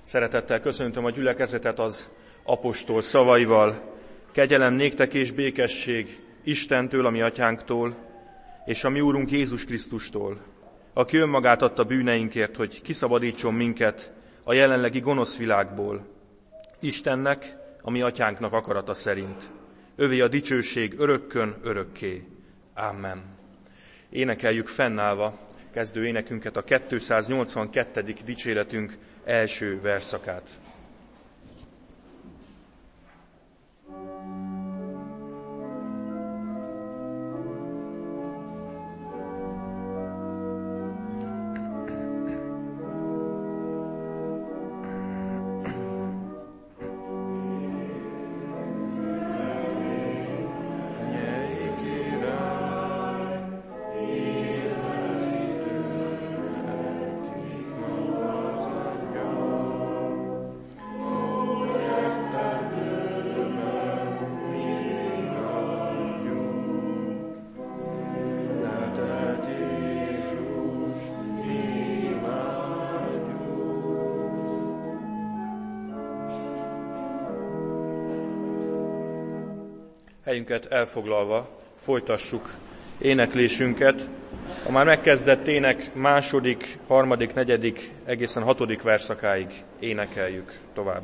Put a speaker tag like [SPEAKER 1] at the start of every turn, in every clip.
[SPEAKER 1] Szeretettel köszöntöm a gyülekezetet az apostol szavaival. Kegyelem néktek és békesség Istentől, a mi atyánktól, és a mi Úrunk Jézus Krisztustól, aki önmagát adta bűneinkért, hogy kiszabadítson minket a jelenlegi gonosz világból. Istennek, a mi atyánknak akarata szerint. Övé a dicsőség örökkön örökké. Amen. Énekeljük fennállva kezdő énekünket, a 282. dicséretünk első verszakát. Helyünket elfoglalva folytassuk éneklésünket. A már megkezdett ének második, harmadik, negyedik, egészen 6. verszakáig énekeljük tovább.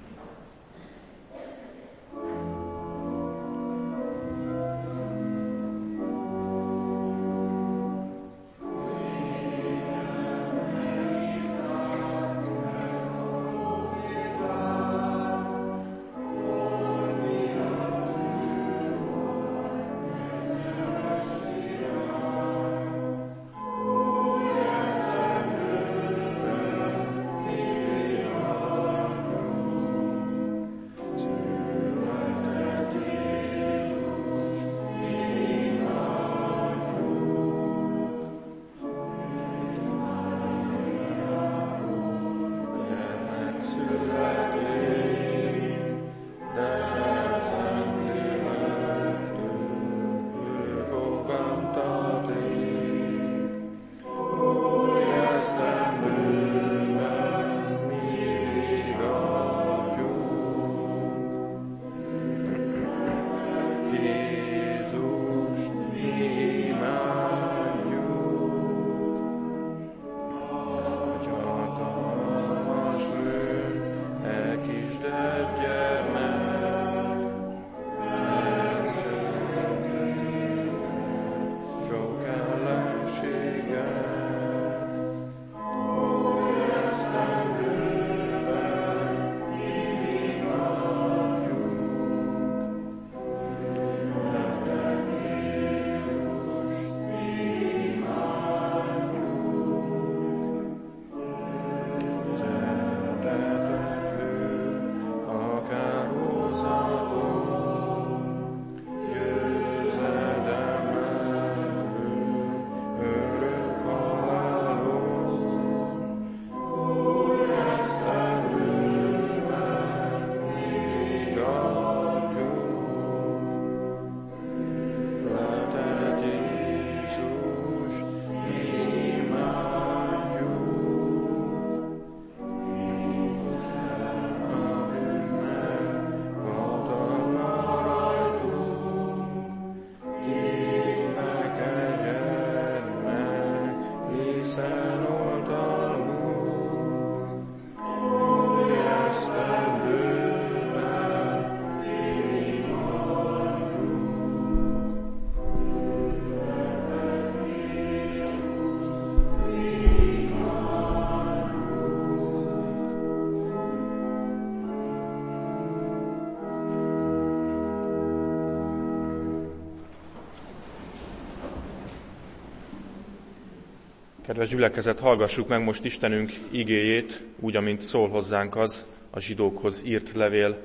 [SPEAKER 1] Kedves gyülekezet, hallgassuk meg most Istenünk igéjét, úgy, amint szól hozzánk az a zsidókhoz írt levél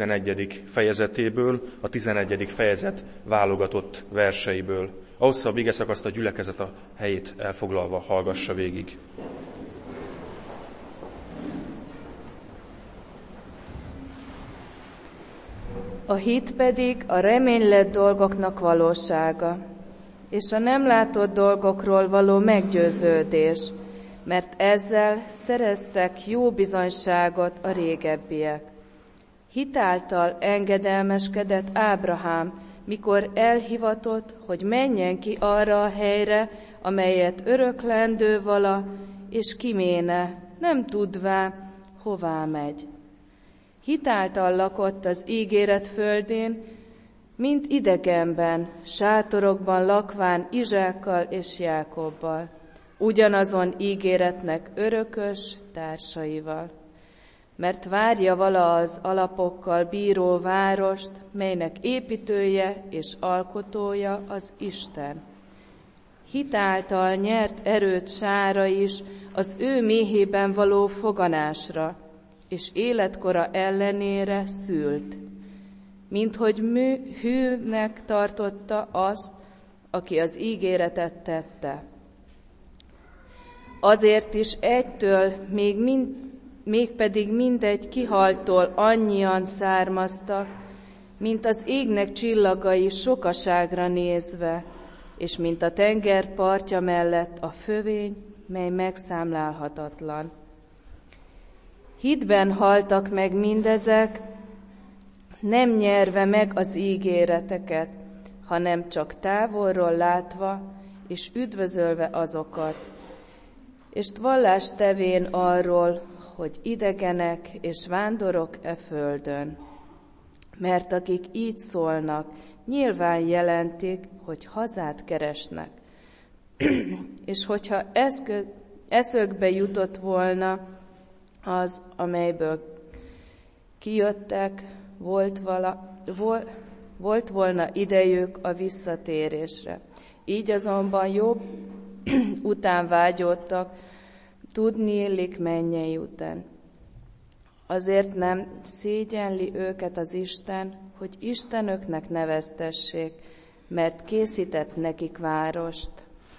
[SPEAKER 1] 11. fejezetéből, a 11. fejezet válogatott verseiből. A hosszabb igeszakaszt a gyülekezet a helyét elfoglalva hallgassa végig.
[SPEAKER 2] A hit pedig a reménylett dolgoknak valósága, és a nem látott dolgokról való meggyőződés, mert ezzel szereztek jó bizonyságot a régebbiek. Hitáltal engedelmeskedett Ábrahám, mikor elhivatott, hogy menjen ki arra a helyre, amelyet öröklendő vala, és kiméne, nem tudvá, hová megy. Hitáltal lakott az ígéret földén, mint idegenben, sátorokban lakván Izsákkal és Jákobbal, ugyanazon ígéretnek örökös társaival. Mert várja vala az alapokkal bíró várost, melynek építője és alkotója az Isten. Hitáltal nyert erőt Sára is az ő méhében való foganásra, és életkora ellenére szült, minthogy hűnek tartotta azt, aki az ígéretet tette. Azért is egytől, mégpedig mindegy kihaltól annyian származtak, mint az égnek csillagai sokaságra nézve, és mint a tenger partja mellett a fövény, mely megszámlálhatatlan. Hitben haltak meg mindezek, nem nyerve meg az ígéreteket, hanem csak távolról látva és üdvözölve azokat, és vallást tevén arról, hogy idegenek és vándorok e földön. Mert akik így szólnak, nyilván jelentik, hogy hazát keresnek. És hogyha eszükbe jutott volna az, amelyből kijöttek, volt volna idejük a visszatérésre. Így azonban jobb után vágyódtak, tudniillik mennyei után. Azért nem szégyenli őket az Isten, hogy istenöknek neveztessék, mert készített nekik várost.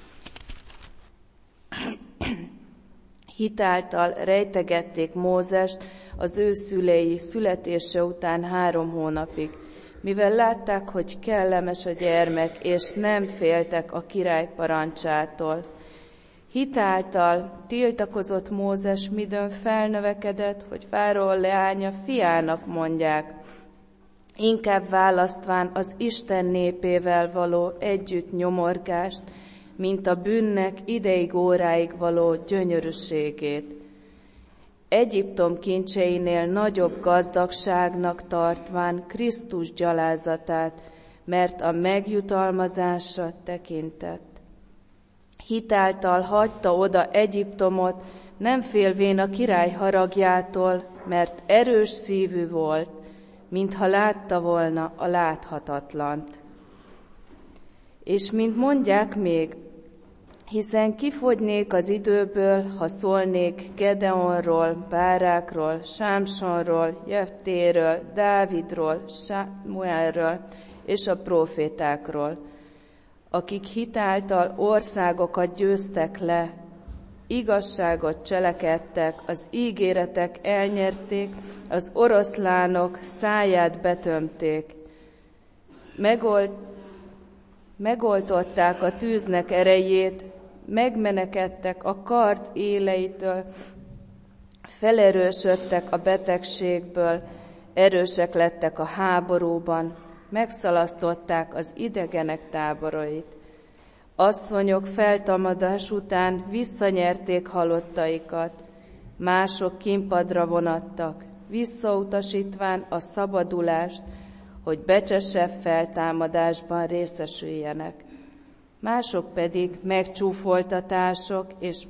[SPEAKER 2] Hitáltal rejtegették Mózest az ő szülei születése után 3 hónapig, mivel látták, hogy kellemes a gyermek, és nem féltek a király parancsától. Hitáltal tiltakozott Mózes, midőn felnövekedett, hogy Fáraó leánya fiának mondják, inkább választván az Isten népével való együtt nyomorgást, mint a bűnnek ideig óráig való gyönyörűségét. Egyiptom kincseinél nagyobb gazdagságnak tartván Krisztus gyalázatát, mert a megjutalmazásra tekintett. Hitáltal hagyta oda Egyiptomot, nem félvén a király haragjától, mert erős szívű volt, mintha látta volna a láthatatlant. És mint mondják még, hiszen kifogynék az időből, ha szólnék Gedeonról, Bárákról, Sámsonról, Jeftéről, Dávidról, Sámuelről és a prófétákról, akik hitáltal országokat győztek le, igazságot cselekedtek, az ígéretek elnyerték, az oroszlánok száját betömték, megoltották a tűznek erejét, megmenekedtek a kard éleitől, felerősödtek a betegségből, erősek lettek a háborúban, megszalasztották az idegenek táborait. Asszonyok feltámadás után visszanyerték halottaikat, mások kínpadra vonattak, visszautasítván a szabadulást, hogy becsesebb feltámadásban részesüljenek. Mások pedig megcsúfoltatások és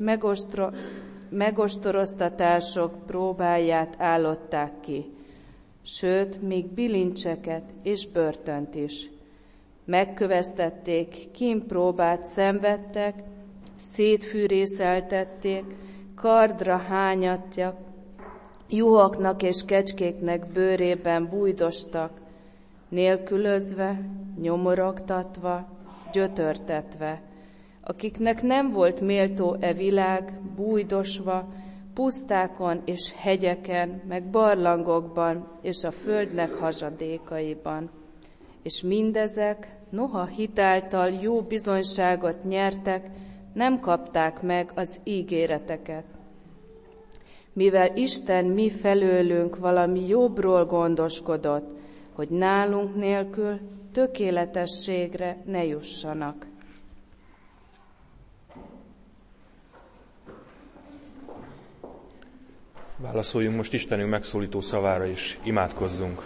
[SPEAKER 2] megostoroztatások próbáját állották ki, sőt, még bilincseket és börtönt is. Megköveztették, kínpróbát szenvedtek, szétfűrészeltették, kardra hányattak, juhoknak és kecskéknek bőrében bújdostak, nélkülözve, nyomorogtatva, gyötörtetve, akiknek nem volt méltó e világ, bújdosva, pusztákon és hegyeken, meg barlangokban és a földnek hasadékaiban. És mindezek, noha hitáltal jó bizonyságot nyertek, nem kapták meg az ígéreteket. Mivel Isten mi felőlünk valami jobbról gondoskodott, hogy nálunk nélkül tökéletességre ne jussanak.
[SPEAKER 1] Válaszoljunk most Istenünk megszólító szavára, és imádkozzunk.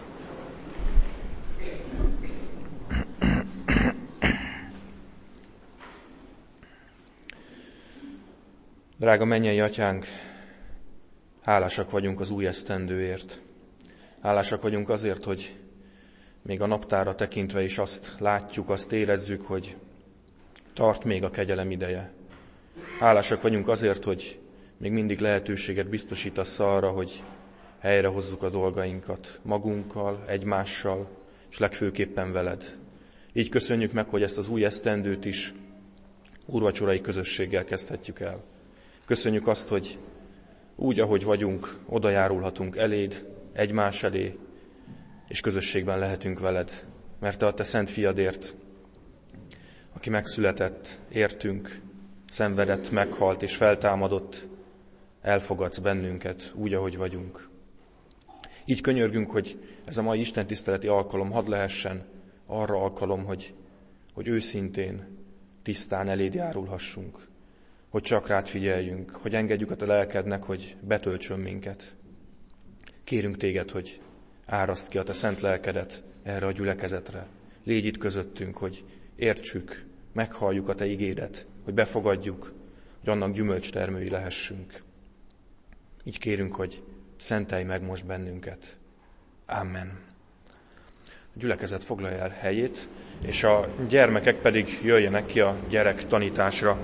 [SPEAKER 1] Drága mennyei Atyánk, hálásak vagyunk az új esztendőért. Hálásak vagyunk azért, hogy még a naptára tekintve is azt látjuk, azt érezzük, hogy tart még a kegyelem ideje. Hálásak vagyunk azért, hogy még mindig lehetőséget biztosítasz arra, hogy helyrehozzuk a dolgainkat magunkkal, egymással, és legfőképpen veled. Így köszönjük meg, hogy ezt az új esztendőt is úrvacsorai közösséggel kezdhetjük el. Köszönjük azt, hogy úgy, ahogy vagyunk, oda járulhatunk eléd, egymás elé, és közösségben lehetünk veled. Mert te a te szent fiadért, aki megszületett, értünk, szenvedett, meghalt és feltámadott, elfogadsz bennünket úgy, ahogy vagyunk. Így könyörgünk, hogy ez a mai istentiszteleti alkalom hadd lehessen arra alkalom, hogy őszintén, tisztán eléd járulhassunk, hogy csak rád figyeljünk, hogy engedjük a te lelkednek, hogy betöltsön minket. Kérünk téged, hogy áraszd ki a te szent lelkedet erre a gyülekezetre. Légy itt közöttünk, hogy értsük, meghalljuk a te igédet, hogy befogadjuk, hogy annak gyümölcstermői lehessünk. Így kérünk, hogy szentelj meg most bennünket. Amen. A gyülekezet foglalja el helyét, és a gyermekek pedig jöjjenek ki a gyerek tanításra.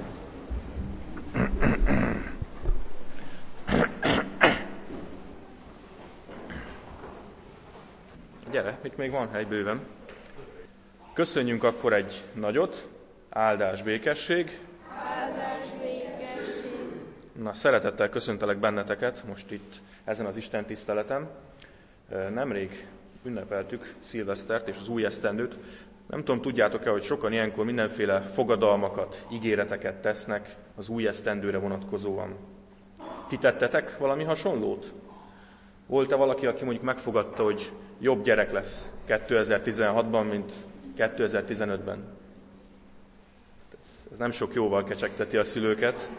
[SPEAKER 1] Gyere, itt még van hely bőven. Köszönjünk akkor egy nagyot, áldás, békesség.
[SPEAKER 3] Áldás, békesség.
[SPEAKER 1] Na, szeretettel köszöntelek benneteket most itt ezen az Isten tiszteleten. Nemrég ünnepeltük szilvesztert és az új esztendőt. Nem tudom, tudjátok-e, hogy sokan ilyenkor mindenféle fogadalmakat, ígéreteket tesznek az új esztendőre vonatkozóan. Ti tettetek valami hasonlót? Volt-e valaki, aki mondjuk megfogadta, hogy jobb gyerek lesz 2016-ban, mint 2015-ben? Ez nem sok jóval kecsegteti a szülőket.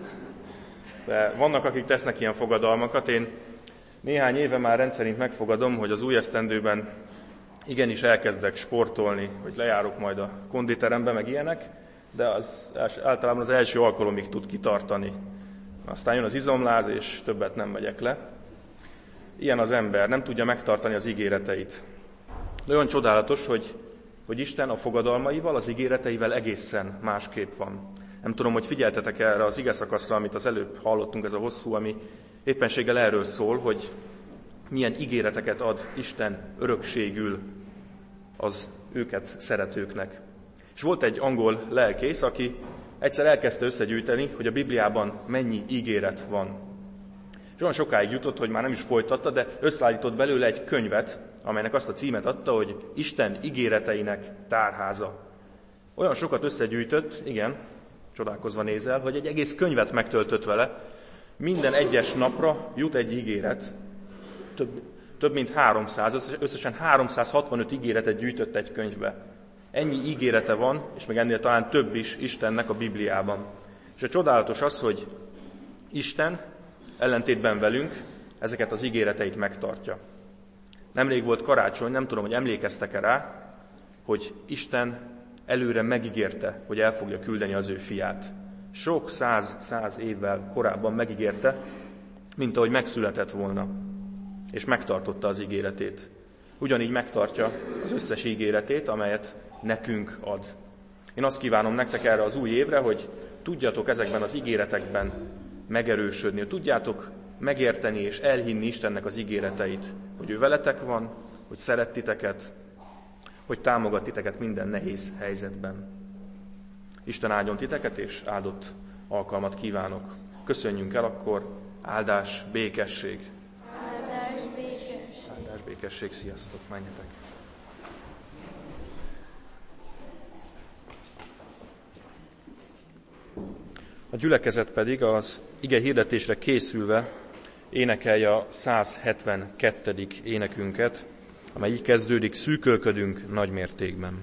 [SPEAKER 1] De vannak, akik tesznek ilyen fogadalmakat. Én néhány éve már rendszerint megfogadom, hogy az új esztendőben igenis elkezdek sportolni, hogy lejárok majd a konditerembe, meg ilyenek, de általában az első alkalomig tud kitartani. Aztán jön az izomláz, és többet nem megyek le. Ilyen az ember, nem tudja megtartani az ígéreteit. De olyan csodálatos, hogy Isten a fogadalmaival, az ígéreteivel egészen másképp van. Nem tudom, hogy figyeltetek erre az igeszakaszra, amit az előbb hallottunk, ez a hosszú, ami éppenséggel erről szól, hogy milyen ígéreteket ad Isten örökségül az őket szeretőknek. És volt egy angol lelkész, aki egyszer elkezdte összegyűjteni, hogy a Bibliában mennyi ígéret van. És olyan sokáig jutott, hogy már nem is folytatta, de összeállított belőle egy könyvet, amelynek azt a címet adta, hogy Isten ígéreteinek tárháza. Olyan sokat összegyűjtött, igen, csodálkozva nézel, hogy egy egész könyvet megtöltött vele. Minden egyes napra jut egy ígéret. Több mint 300, összesen 365 ígéretet gyűjtött egy könyvbe. Ennyi ígérete van, és még ennél talán több is Istennek a Bibliában. És a csodálatos az, hogy Isten ellentétben velünk ezeket az ígéreteit megtartja. Nemrég volt karácsony, nem tudom, hogy emlékeztek-e rá, hogy Isten előre megígérte, hogy el fogja küldeni az ő fiát. Sok száz évvel korábban megígérte, mint ahogy megszületett volna, és megtartotta az ígéretét. Ugyanígy megtartja az összes ígéretét, amelyet nekünk ad. Én azt kívánom nektek erre az új évre, hogy tudjatok ezekben az ígéretekben megerősödni, hogy tudjátok megérteni és elhinni Istennek az ígéreteit, hogy ő veletek van, hogy szeret titeket, hogy támogat titeket minden nehéz helyzetben. Isten áldjon titeket, és áldott alkalmat kívánok. Köszönjünk el akkor, áldás, békesség.
[SPEAKER 3] Áldás, békesség.
[SPEAKER 1] Áldás, békesség, sziasztok, menjetek. A gyülekezet pedig az ige hirdetésre készülve énekelje a 172. énekünket, amely így kezdődik: szűkölködünk nagy mértékben.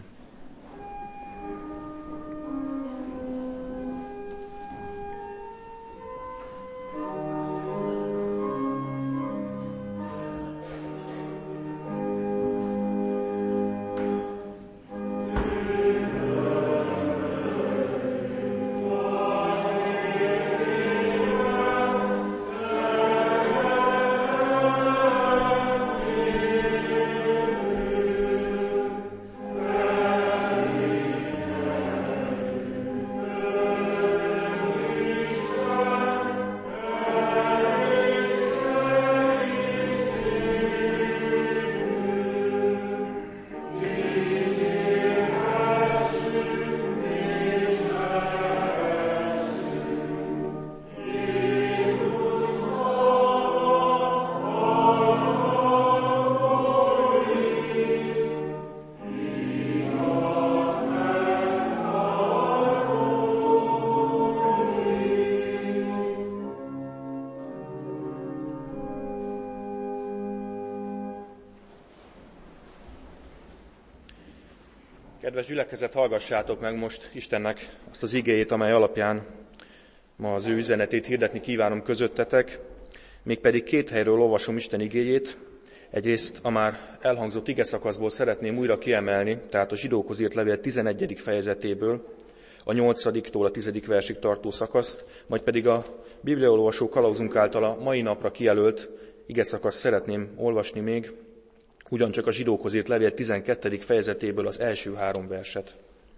[SPEAKER 1] Kedves gyülekezet, hallgassátok meg most Istennek azt az igéjét, amely alapján ma az ő üzenetét hirdetni kívánom közöttetek. Mégpedig két helyről olvasom Isten igéjét. Egyrészt a már elhangzott igeszakaszból szeretném újra kiemelni, tehát a Zsidókhoz írt levél 11. fejezetéből, a 8-tól a 10. versig tartó szakaszt, majd pedig a bibliaolvasó kalauzunk által a mai napra kijelölt igeszakaszt szeretném olvasni még, ugyancsak a Zsidókhoz írt levél 12. fejezetéből az első 3 verset.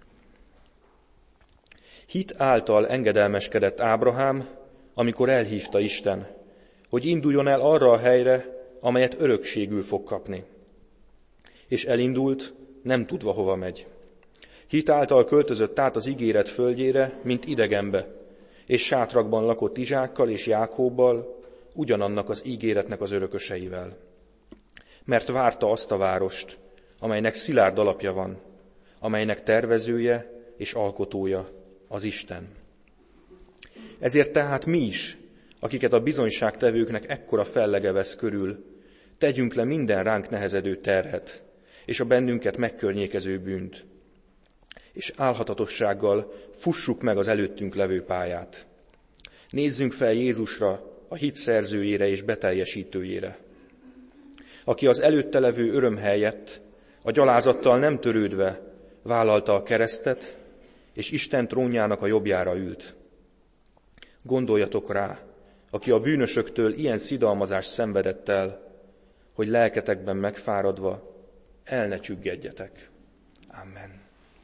[SPEAKER 1] Hit által engedelmeskedett Ábrahám, amikor elhívta Isten, hogy induljon el arra a helyre, amelyet örökségül fog kapni. És elindult, nem tudva hova megy. Hit által költözött át az ígéret földjére, mint idegenbe, és sátrakban lakott Izsákkal és Jákóbbal, ugyanannak az ígéretnek az örököseivel. Mert várta azt a várost, amelynek szilárd alapja van, amelynek tervezője és alkotója az Isten. Ezért tehát mi is, akiket a bizonyságtevőknek ekkora fellege vesz körül, tegyünk le minden ránk nehezedő terhet, és a bennünket megkörnyékező bűnt, és álhatatossággal fussuk meg az előttünk levő pályát. Nézzünk fel Jézusra, a hit szerzőjére és beteljesítőjére, aki az előtte levő öröm helyett, a gyalázattal nem törődve vállalta a keresztet, és Isten trónjának a jobbjára ült. Gondoljatok rá, aki a bűnösöktől ilyen szidalmazást szenvedett el, hogy lelketekben megfáradva el ne csüggedjetek. Amen.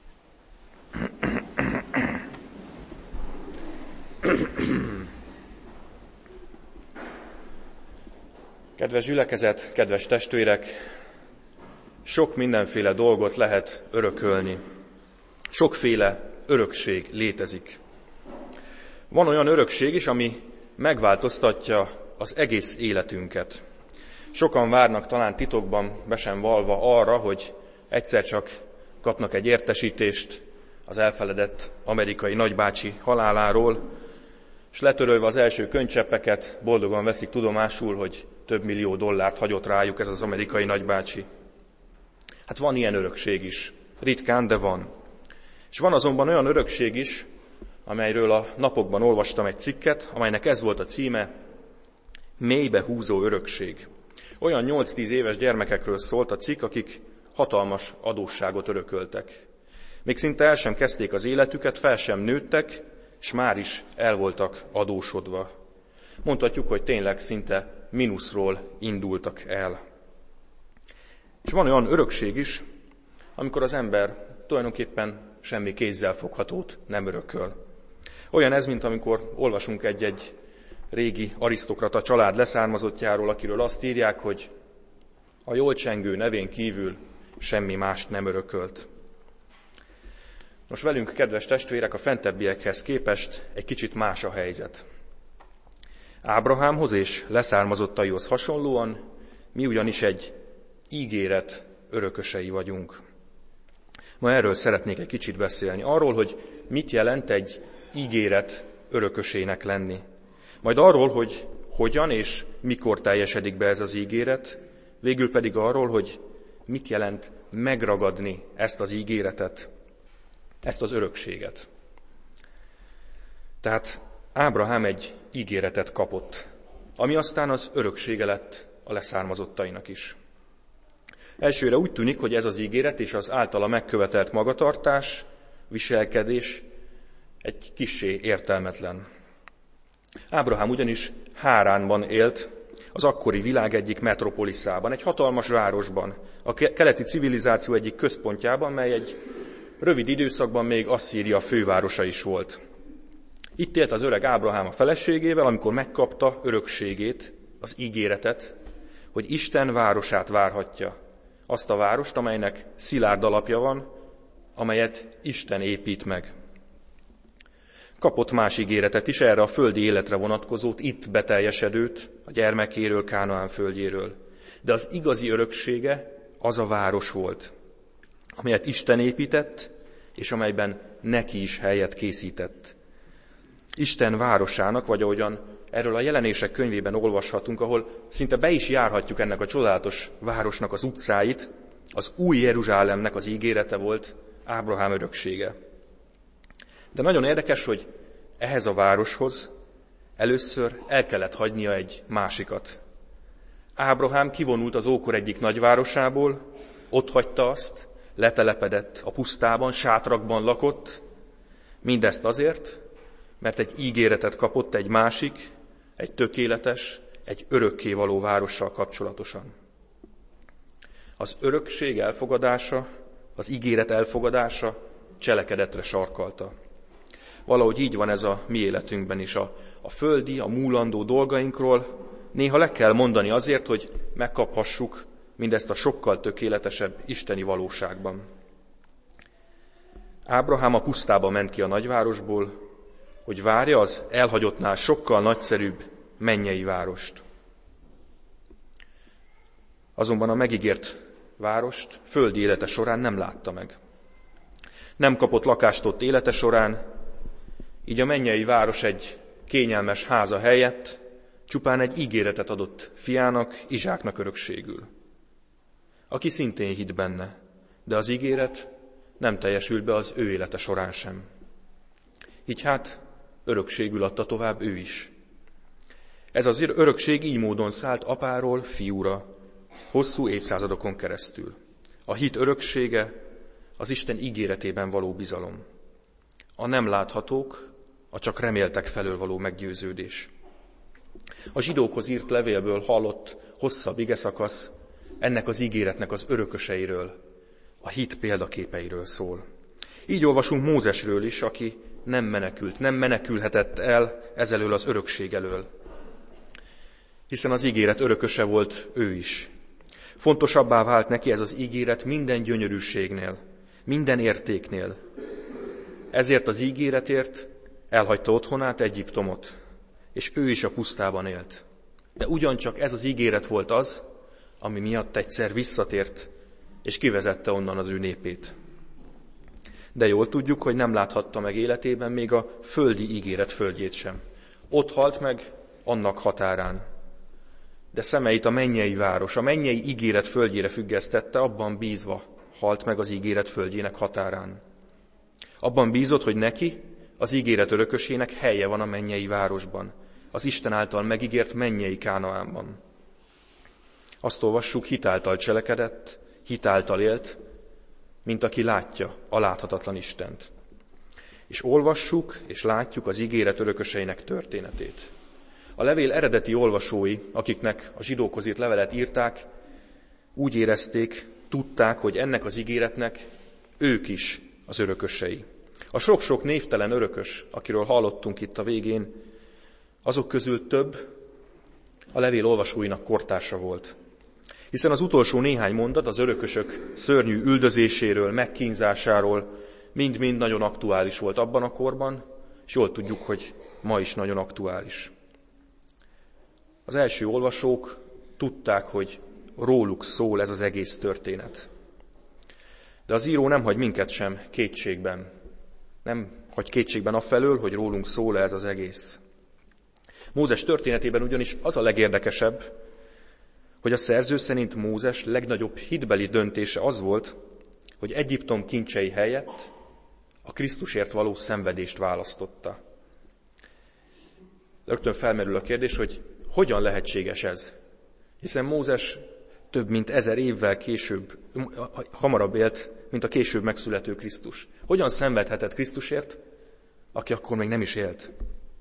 [SPEAKER 1] Kedves gyülekezet, kedves testvérek, sok mindenféle dolgot lehet örökölni. Sokféle örökség létezik. Van olyan örökség is, ami megváltoztatja az egész életünket. Sokan várnak talán titokban, be sem valva arra, hogy egyszer csak kapnak egy értesítést az elfeledett amerikai nagybácsi haláláról, és letörölve az első könycseppeket boldogan veszik tudomásul, hogy több millió dollárt hagyott rájuk ez az amerikai nagybácsi. Hát van ilyen örökség is. Ritkán, de van. És van azonban olyan örökség is, amelyről a napokban olvastam egy cikket, amelynek ez volt a címe: Mélybe húzó örökség. Olyan 8-10 éves gyermekekről szólt a cikk, akik hatalmas adósságot örököltek. Még szinte el sem kezdték az életüket, fel sem nőttek, és már is el voltak adósodva. Mondhatjuk, hogy tényleg szinte mínuszról indultak el. És van olyan örökség is, amikor az ember tulajdonképpen semmi kézzelfoghatót nem örököl. Olyan ez, mint amikor olvasunk egy régi arisztokrata család leszármazottjáról, akiről azt írják, hogy a jól csengő nevén kívül semmi mást nem örökölt. Most velünk, kedves testvérek, a fentebbiekhez képest egy kicsit más a helyzet. Ábrahámhoz és leszármazottaihoz hasonlóan mi ugyanis egy ígéret örökösei vagyunk. Ma erről szeretnék egy kicsit beszélni. Arról, hogy mit jelent egy ígéret örökösének lenni. Majd arról, hogy hogyan és mikor teljesedik be ez az ígéret, végül pedig arról, hogy mit jelent megragadni ezt az ígéretet, ezt az örökséget. Tehát Ábrahám egy ígéretet kapott, ami aztán az öröksége lett a leszármazottainak is. Elsőre úgy tűnik, hogy ez az ígéret és az általa megkövetelt magatartás, viselkedés egy kissé értelmetlen. Ábrahám ugyanis Háránban élt, az akkori világ egyik metropoliszában, egy hatalmas városban, a keleti civilizáció egyik központjában, mely egy rövid időszakban még Asszíria fővárosa is volt. Itt élt az öreg Ábrahám a feleségével, amikor megkapta örökségét, az ígéretet, hogy Isten városát várhatja. Azt a várost, amelynek szilárd alapja van, amelyet Isten épít meg. Kapott más ígéretet is, erre a földi életre vonatkozót, itt beteljesedőt, a gyermekéről, Kánaán földjéről. De az igazi öröksége az a város volt, amelyet Isten épített, és amelyben neki is helyet készített. Isten városának, vagy ahogyan erről a Jelenések könyvében olvashatunk, ahol szinte be is járhatjuk ennek a csodálatos városnak az utcáit, az új Jeruzsálemnek az ígérete volt Ábrahám öröksége. De nagyon érdekes, hogy ehhez a városhoz először el kellett hagynia egy másikat. Ábrahám kivonult az ókor egyik nagyvárosából, ott hagyta azt, letelepedett a pusztában, sátrakban lakott, mindezt azért, mert egy ígéretet kapott egy másik, egy tökéletes, egy örökkévaló várossal kapcsolatosan. Az örökség elfogadása, az ígéret elfogadása cselekedetre sarkalta. Valahogy így van ez a mi életünkben is. A földi, a múlandó dolgainkról néha le kell mondani azért, hogy megkaphassuk mindezt a sokkal tökéletesebb isteni valóságban. Ábrahám a pusztába ment ki a nagyvárosból, hogy várja az elhagyottnál sokkal nagyszerűbb mennyei várost. Azonban a megígért várost földi élete során nem látta meg. Nem kapott lakást ott élete során, így a mennyei város egy kényelmes háza helyett csupán egy ígéretet adott fiának, Izsáknak örökségül, aki szintén hitt benne, de az ígéret nem teljesült be az ő élete során sem. Így hát örökségül adta tovább ő is. Ez az örökség így módon szállt apáról fiúra, hosszú évszázadokon keresztül. A hit öröksége az Isten ígéretében való bizalom. A nem láthatók, a csak reméltek felől való meggyőződés. A zsidókhoz írt levélből hallott hosszabb igeszakasz ennek az ígéretnek az örököseiről, a hit példaképeiről szól. Így olvasunk Mózesről is, aki nem menekült, nem menekülhetett el ezelől az örökség elől, hiszen az ígéret örököse volt ő is. Fontosabbá vált neki ez az ígéret minden gyönyörűségnél, minden értéknél. Ezért az ígéretért elhagyta otthonát, Egyiptomot, és ő is a pusztában élt. De ugyancsak ez az ígéret volt az, ami miatt egyszer visszatért, és kivezette onnan az ő népét. De jól tudjuk, hogy nem láthatta meg életében még a földi ígéret földjét sem. Ott halt meg annak határán. De szemeit a mennyei város, a mennyei ígéret földjére függesztette, abban bízva halt meg az ígéret földjének határán. Abban bízott, hogy neki, az ígéret örökösének helye van a mennyei városban, az Isten által megígért mennyei Kánaánban. Azt olvassuk, hitáltal cselekedett, hitáltal élt, mint aki látja a láthatatlan Istent. És olvassuk és látjuk az ígéret örököseinek történetét. A levél eredeti olvasói, akiknek a zsidókhoz írt levelet írták, úgy érezték, tudták, hogy ennek az ígéretnek ők is az örökösei. A sok-sok névtelen örökös, akiről hallottunk itt a végén, azok közül több a levél olvasóinak kortársa volt. Hiszen az utolsó néhány mondat az örökösök szörnyű üldözéséről, megkínzásáról mind-mind nagyon aktuális volt abban a korban, és jól tudjuk, hogy ma is nagyon aktuális. Az első olvasók tudták, hogy róluk szól ez az egész történet. De az író nem hagy minket sem kétségben. Nem hagy kétségben afelől, hogy rólunk szól ez az egész. Mózes történetében ugyanis az a legérdekesebb, hogy a szerző szerint Mózes legnagyobb hitbeli döntése az volt, hogy Egyiptom kincsei helyett a Krisztusért való szenvedést választotta. Rögtön felmerül a kérdés, hogy hogyan lehetséges ez? Hiszen Mózes több mint 1000 évvel később, hamarabb élt, mint a később megszülető Krisztus. Hogyan szenvedhetett Krisztusért, aki akkor még nem is élt?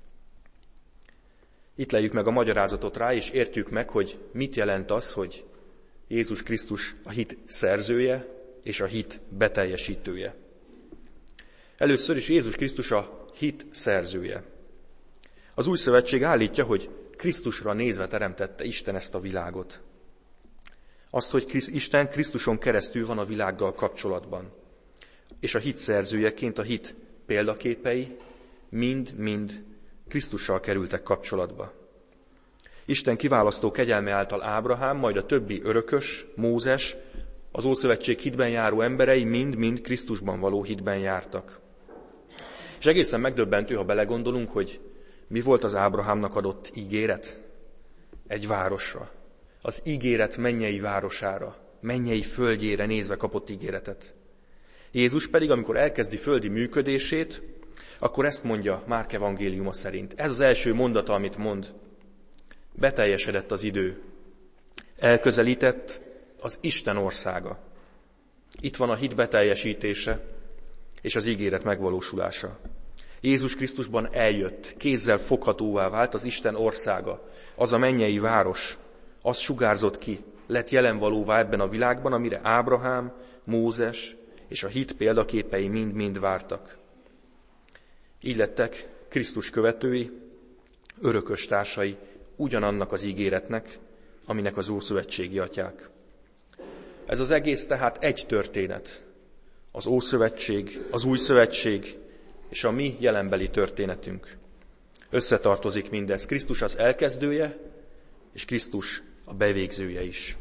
[SPEAKER 1] Itt lejjük meg a magyarázatot rá, és értjük meg, hogy mit jelent az, hogy Jézus Krisztus a hit szerzője és a hit beteljesítője. Először is Jézus Krisztus a hit szerzője. Az Új Szövetség állítja, hogy Krisztusra nézve teremtette Isten ezt a világot. Azt, hogy Isten Krisztuson keresztül van a világgal kapcsolatban. És a hit szerzőjeként a hit példaképei mind-mind Krisztussal kerültek kapcsolatba. Isten kiválasztó kegyelme által Ábrahám, majd a többi örökös, Mózes, az Ószövetség hitben járó emberei mind-mind Krisztusban való hitben jártak. És egészen megdöbbentő, ha belegondolunk, hogy mi volt az Ábrahámnak adott ígéret? Egy városra. Az ígéret mennyei városára, mennyei földjére nézve kapott ígéretet. Jézus pedig, amikor elkezdi földi működését, akkor ezt mondja Márk evangéliuma szerint. Ez az első mondata, amit mond. Beteljesedett az idő. Elközelített az Isten országa. Itt van a hit beteljesítése és az ígéret megvalósulása. Jézus Krisztusban eljött, kézzel foghatóvá vált az Isten országa, az a mennyei város, az sugárzott ki, lett jelenvalóvá ebben a világban, amire Ábrahám, Mózes és a hit példaképei mind-mind vártak. Így lettek Krisztus követői, örökös társai ugyanannak az ígéretnek, aminek az ószövetségi atyák. Ez az egész tehát egy történet. Az Ószövetség, az Új Szövetség és a mi jelenbeli történetünk. Összetartozik mindez. Krisztus az elkezdője, és Krisztus a bevégzője is.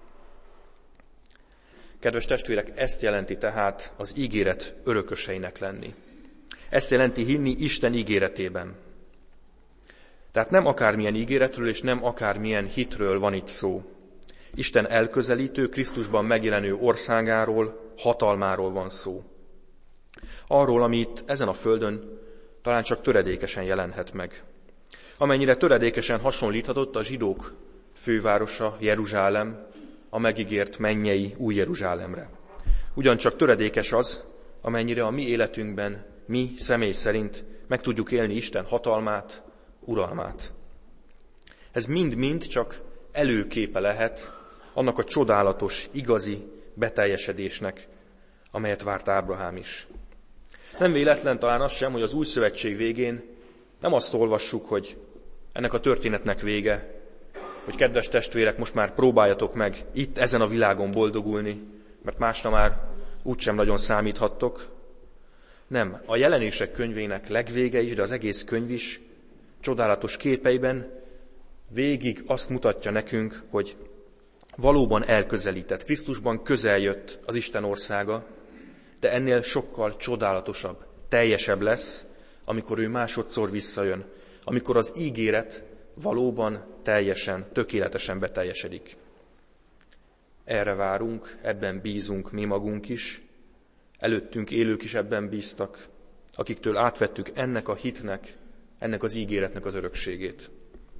[SPEAKER 1] Kedves testvérek, ezt jelenti tehát az ígéret örököseinek lenni. Ezt jelenti hinni Isten ígéretében. Tehát nem akármilyen ígéretről és nem akármilyen hitről van itt szó. Isten elközelítő, Krisztusban megjelenő országáról, hatalmáról van szó. Arról, ami itt ezen a földön talán csak töredékesen jelenhet meg. Amennyire töredékesen hasonlíthatott a zsidók fővárosa, Jeruzsálem, a megígért mennyei új Jeruzsálemre. Ugyancsak töredékes az, amennyire a mi életünkben mi személy szerint meg tudjuk élni Isten hatalmát, uralmát. Ez mind-mind csak előképe lehet annak a csodálatos, igazi beteljesedésnek, amelyet várt Ábrahám is. Nem véletlen talán az sem, hogy az Új Szövetség végén nem azt olvassuk, hogy ennek a történetnek vége, hogy kedves testvérek, most már próbáljatok meg itt, ezen a világon boldogulni, mert másra már úgysem nagyon számíthattok. Nem, a Jelenések könyvének legvége is, de az egész könyv is csodálatos képeiben végig azt mutatja nekünk, hogy valóban elközelített, Krisztusban közel jött az Isten országa, de ennél sokkal csodálatosabb, teljesebb lesz, amikor ő másodszor visszajön, amikor az ígéret valóban teljesen, tökéletesen beteljesedik. Erre várunk, ebben bízunk mi magunk is, előttünk élők is ebben bíztak, akiktől átvettük ennek a hitnek, ennek az ígéretnek az örökségét.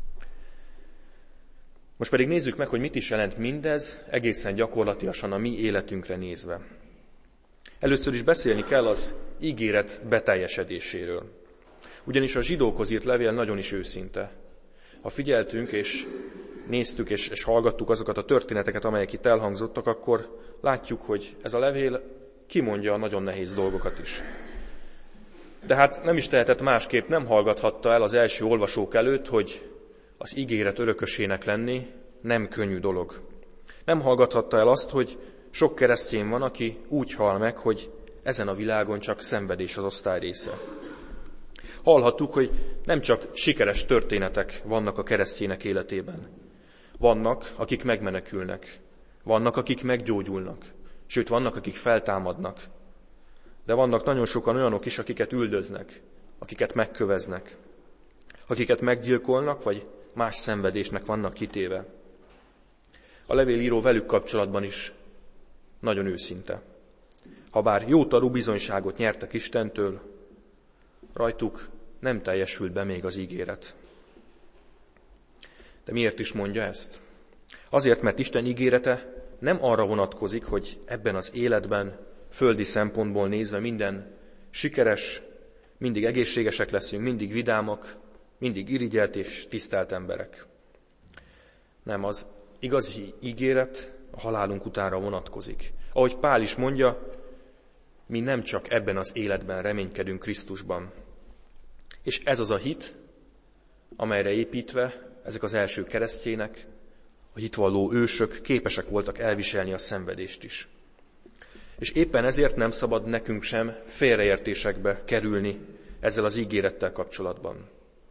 [SPEAKER 1] Most pedig nézzük meg, hogy mit is jelent mindez egészen gyakorlatiasan a mi életünkre nézve. Először is beszélni kell az ígéret beteljesedéséről. Ugyanis a zsidókhoz írt levél nagyon is őszinte. Ha figyeltünk és néztük és hallgattuk azokat a történeteket, amelyek itt elhangzottak, akkor látjuk, hogy ez a levél kimondja a nagyon nehéz dolgokat is. Tehát nem is tehetett másképp, nem hallgathatta el az első olvasók előtt, hogy az ígéret örökösének lenni nem könnyű dolog. Nem hallgathatta el azt, hogy sok keresztény van, aki úgy hal meg, hogy ezen a világon csak szenvedés az osztály része. Hallhattuk, hogy nem csak sikeres történetek vannak a keresztjének életében. Vannak, akik megmenekülnek. Vannak, akik meggyógyulnak. Sőt, vannak, akik feltámadnak. de vannak nagyon sokan olyanok is, akiket üldöznek, akiket megköveznek, akiket meggyilkolnak, vagy más szenvedésnek vannak kitéve. A levélíró velük kapcsolatban is nagyon őszinte. Habár jótarú bizonyságot nyertek Istentől, rajtuk nem teljesült be még az ígéret. De miért is mondja ezt? Azért, mert Isten ígérete nem arra vonatkozik, hogy ebben az életben, földi szempontból nézve minden sikeres, mindig egészségesek leszünk, mindig vidámak, mindig irigyelt és tisztelt emberek. Nem, az igazi ígéret a halálunk utánra vonatkozik. Ahogy Pál is mondja, mi nem csak ebben az életben reménykedünk Krisztusban. És ez az a hit, amelyre építve ezek az első keresztjének, a hitvalló ősök képesek voltak elviselni a szenvedést is. És éppen ezért nem szabad nekünk sem félreértésekbe kerülni ezzel az ígérettel kapcsolatban.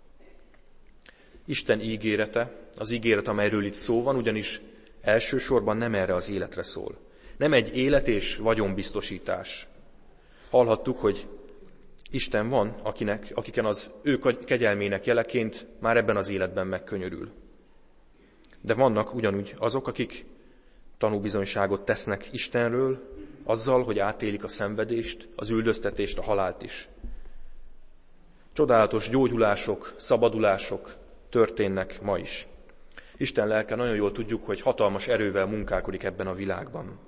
[SPEAKER 1] Isten ígérete, az ígéret, amelyről itt szó van, ugyanis elsősorban nem erre az életre szól. Nem egy élet és vagyonbiztosítás. Hallhattuk, hogy Isten van, akiken az ő kegyelmének jeleként már ebben az életben megkönyörül. De vannak ugyanúgy azok, akik tanúbizonyságot tesznek Istenről, azzal, hogy átélik a szenvedést, az üldöztetést, a halált is. Csodálatos gyógyulások, szabadulások történnek ma is. Isten lelke nagyon jól tudjuk, hogy hatalmas erővel munkálkodik ebben a világban.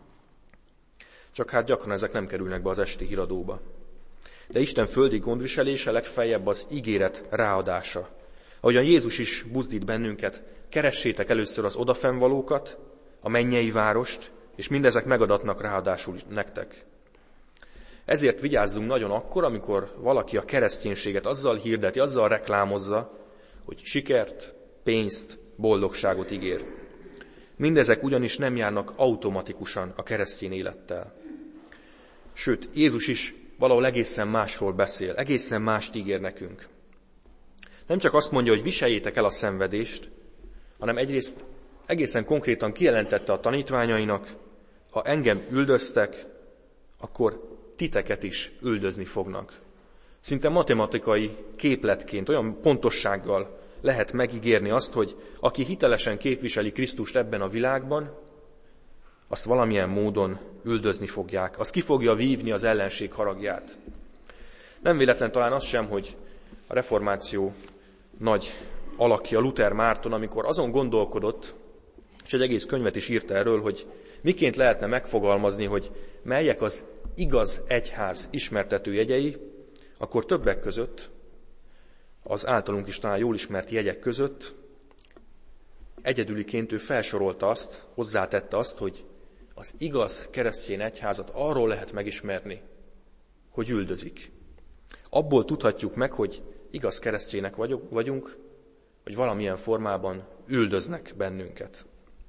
[SPEAKER 1] Csak hát gyakran ezek nem kerülnek be az esti híradóba. De Isten földi gondviselése legfeljebb az ígéret ráadása. Ahogyan Jézus is buzdít bennünket, keressétek először az odafennvalókat, a mennyei várost, és mindezek megadatnak ráadásul nektek. Ezért vigyázzunk nagyon akkor, amikor valaki a kereszténységet azzal hirdeti, azzal reklámozza, hogy sikert, pénzt, boldogságot ígér. Mindezek ugyanis nem járnak automatikusan a keresztény élettel. Sőt, Jézus is valahol egészen másról beszél, egészen mást ígér nekünk. Nem csak azt mondja, hogy viseljétek el a szenvedést, hanem egyrészt egészen konkrétan kijelentette a tanítványainak, ha engem üldöztek, akkor titeket is üldözni fognak. Szinte matematikai képletként, olyan pontossággal lehet megígérni azt, hogy aki hitelesen képviseli Krisztust ebben a világban, azt valamilyen módon üldözni fogják. Az ki fogja vívni az ellenség haragját. Nem véletlen talán az sem, hogy a reformáció nagy alakja, Luther Márton, amikor azon gondolkodott, és egy egész könyvet is írt erről, hogy miként lehetne megfogalmazni, hogy melyek az igaz egyház ismertető jegyei, akkor többek között, az általunk is talán jól ismert jegyek között egyedüliként ő felsorolta azt, hozzátette azt, hogy az igaz keresztény egyházat arról lehet megismerni, hogy üldözik. Abból tudhatjuk meg, hogy igaz keresztények vagyunk, hogy valamilyen formában üldöznek bennünket.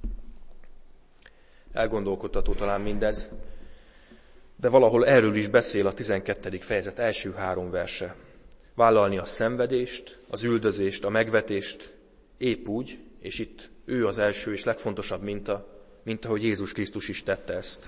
[SPEAKER 1] Elgondolkodtató talán mindez, de valahol erről is beszél a 12. fejezet első 3 verse. Vállalni a szenvedést, az üldözést, a megvetést épp úgy, és itt ő az első és legfontosabb minta, mint ahogy Jézus Krisztus is tette ezt.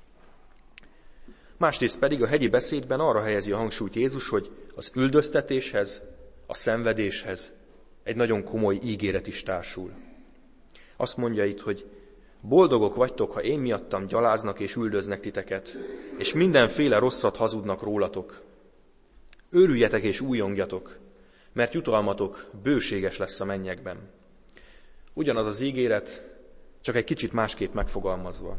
[SPEAKER 1] Másrészt pedig a hegyi beszédben arra helyezi a hangsúlyt Jézus, hogy az üldöztetéshez, a szenvedéshez egy nagyon komoly ígéret is társul. Azt mondja itt, hogy boldogok vagytok, ha én miattam gyaláznak és üldöznek titeket, és mindenféle rosszat hazudnak rólatok. Örüljetek és újongjatok, mert jutalmatok bőséges lesz a mennyekben. Ugyanaz az ígéret, csak egy kicsit másképp megfogalmazva.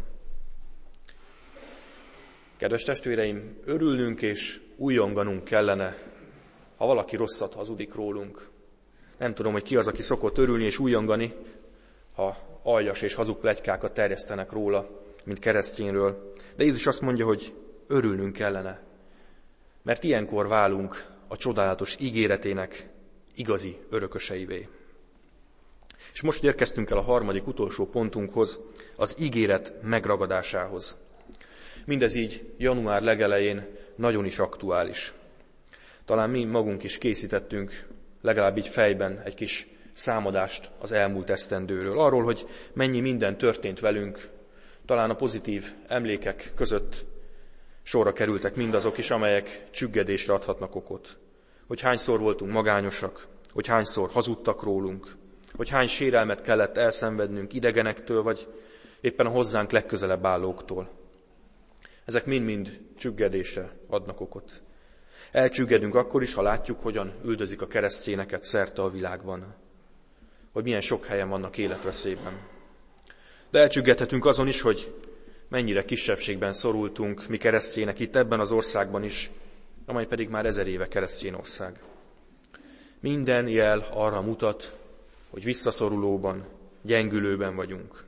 [SPEAKER 1] Kedves testvéreim, örülnünk és újonganunk kellene, ha valaki rosszat hazudik rólunk. Nem tudom, hogy ki az, aki szokott örülni és újongani, ha aljas és hazug pletykákat terjesztenek róla, mint keresztényről. De Jézus azt mondja, hogy örülnünk kellene, mert ilyenkor válunk a csodálatos ígéretének igazi örököseivé. És most érkeztünk el a harmadik, utolsó pontunkhoz, az ígéret megragadásához. Mindez így január legelején nagyon is aktuális. Talán mi magunk is készítettünk, legalább így fejben egy kis számadást az elmúlt esztendőről. Arról, hogy mennyi minden történt velünk, talán a pozitív emlékek között sorra kerültek mindazok is, amelyek csüggedésre adhatnak okot. Hogy hányszor voltunk magányosak, hogy hányszor hazudtak rólunk, hogy hány sérelmet kellett elszenvednünk idegenektől, vagy éppen a hozzánk legközelebb állóktól. Ezek mind-mind csüggedésre adnak okot. Elcsüggedünk akkor is, ha látjuk, hogyan üldözik a keresztényeket szerte a világban, hogy milyen sok helyen vannak életveszélyben. De elcsüggedhetünk azon is, hogy mennyire kisebbségben szorultunk mi keresztények itt ebben az országban is, amely pedig már 1000 éve keresztény ország. Minden jel arra mutat, hogy visszaszorulóban, gyengülőben vagyunk.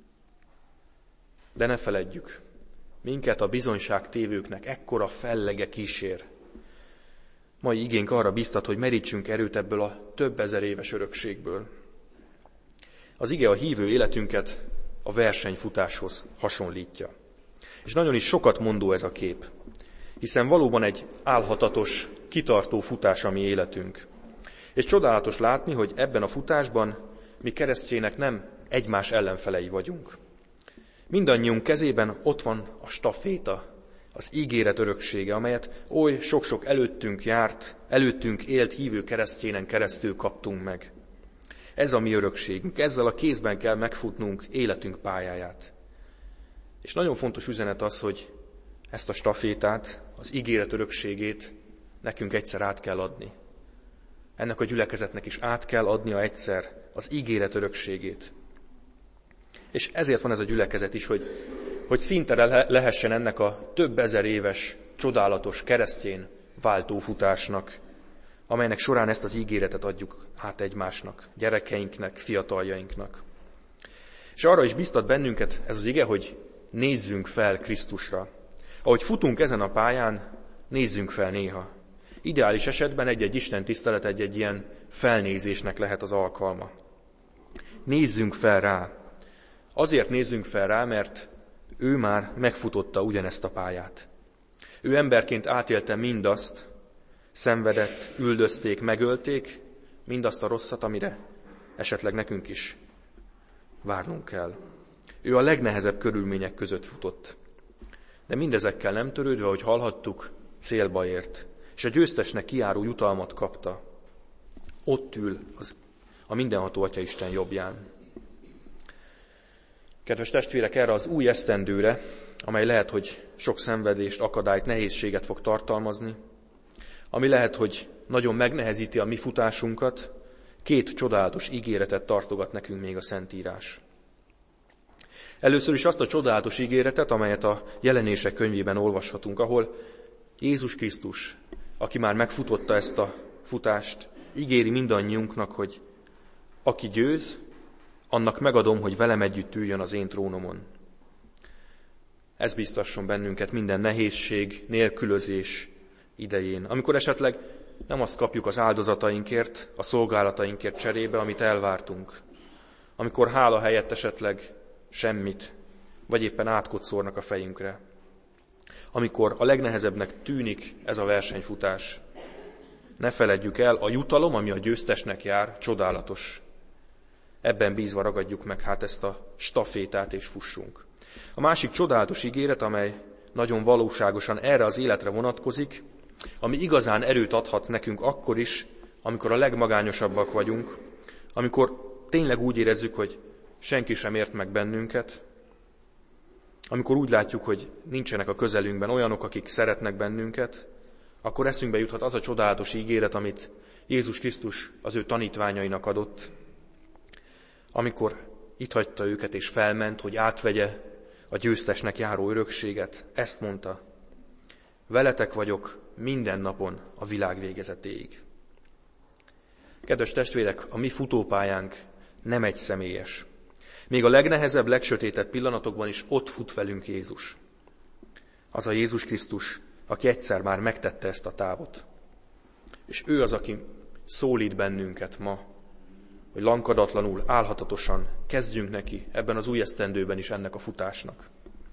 [SPEAKER 1] De ne feledjük, minket a bizonyságtévőknek ekkora fellege kísér. Mai igénk arra biztat, hogy merítsünk erőt ebből a több ezer éves örökségből. Az ige a hívő életünket a versenyfutáshoz hasonlítja. És nagyon is sokat mondó ez a kép, hiszen valóban egy álhatatos, kitartó futás a mi életünk. És csodálatos látni, hogy ebben a futásban mi keresztjének nem egymás ellenfelei vagyunk. Mindannyiunk kezében ott van a staféta, az ígéret öröksége, amelyet oly sok-sok előttünk élt hívő keresztjénen keresztül kaptunk meg. Ez a mi örökségünk, ezzel a kézben kell megfutnunk életünk pályáját. És nagyon fontos üzenet az, hogy ezt a stafétát, az ígéret örökségét nekünk egyszer át kell adni. Ennek a gyülekezetnek is át kell adnia egyszer az ígéret örökségét. És ezért van ez a gyülekezet is, hogy szinte lehessen ennek a több ezer éves, csodálatos keresztény váltófutásnak, amelynek során ezt az ígéretet adjuk át egymásnak, gyerekeinknek, fiataljainknak. És arra is biztat bennünket ez az ige, hogy nézzünk fel Krisztusra. Ahogy futunk ezen a pályán, nézzünk fel néha. Ideális esetben egy-egy Isten tisztelet egy ilyen felnézésnek lehet az alkalma. Nézzünk fel rá. Azért nézzünk fel rá, mert ő már megfutotta ugyanezt a pályát. Ő emberként átélte mindazt, szenvedett, üldözték, megölték, mindazt a rosszat, amire esetleg nekünk is várnunk kell. Ő a legnehezebb körülmények között futott. De mindezekkel nem törődve, ahogy hallhattuk, célba ért, és a győztesnek kijáró jutalmat kapta. Ott ül a mindenható Atyaisten jobbján. Kedves testvérek, erre az új esztendőre, amely lehet, hogy sok szenvedést, akadályt, nehézséget fog tartalmazni, ami lehet, hogy nagyon megnehezíti a mi futásunkat, 2 csodálatos ígéretet tartogat nekünk még a Szentírás. Először is azt a csodálatos ígéretet, amelyet a Jelenések könyvében olvashatunk, ahol Jézus Krisztus, aki már megfutotta ezt a futást, ígéri mindannyiunknak, hogy aki győz, annak megadom, hogy velem együtt üljön az én trónomon. Ez biztasson bennünket minden nehézség, nélkülözés idején. Amikor esetleg nem azt kapjuk az áldozatainkért, a szolgálatainkért cserébe, amit elvártunk. Amikor hála helyett esetleg semmit, vagy éppen átkot szórnak a fejünkre. Amikor a legnehezebbnek tűnik ez a versenyfutás. Ne feledjük el, a jutalom, ami a győztesnek jár, csodálatos. Ebben bízva ragadjuk meg hát ezt a stafétát és fussunk. A másik csodálatos ígéret, amely nagyon valóságosan erre az életre vonatkozik, ami igazán erőt adhat nekünk akkor is, amikor a legmagányosabbak vagyunk, amikor tényleg úgy érezzük, hogy senki sem ért meg bennünket, amikor úgy látjuk, hogy nincsenek a közelünkben olyanok, akik szeretnek bennünket, akkor eszünkbe juthat az a csodálatos ígéret, amit Jézus Krisztus az ő tanítványainak adott, amikor itt hagyta őket és felment, hogy átvegye a győztesnek járó örökséget, ezt mondta: veletek vagyok minden napon a világ végezetéig. Kedves testvérek, a mi futópályánk nem egy személyes. Még a legnehezebb, legsötétebb pillanatokban is ott fut velünk Jézus. Az a Jézus Krisztus, aki egyszer már megtette ezt a távot. És ő az, aki szólít bennünket ma, hogy lankadatlanul, álhatatosan kezdjünk neki ebben az új esztendőben is ennek a futásnak.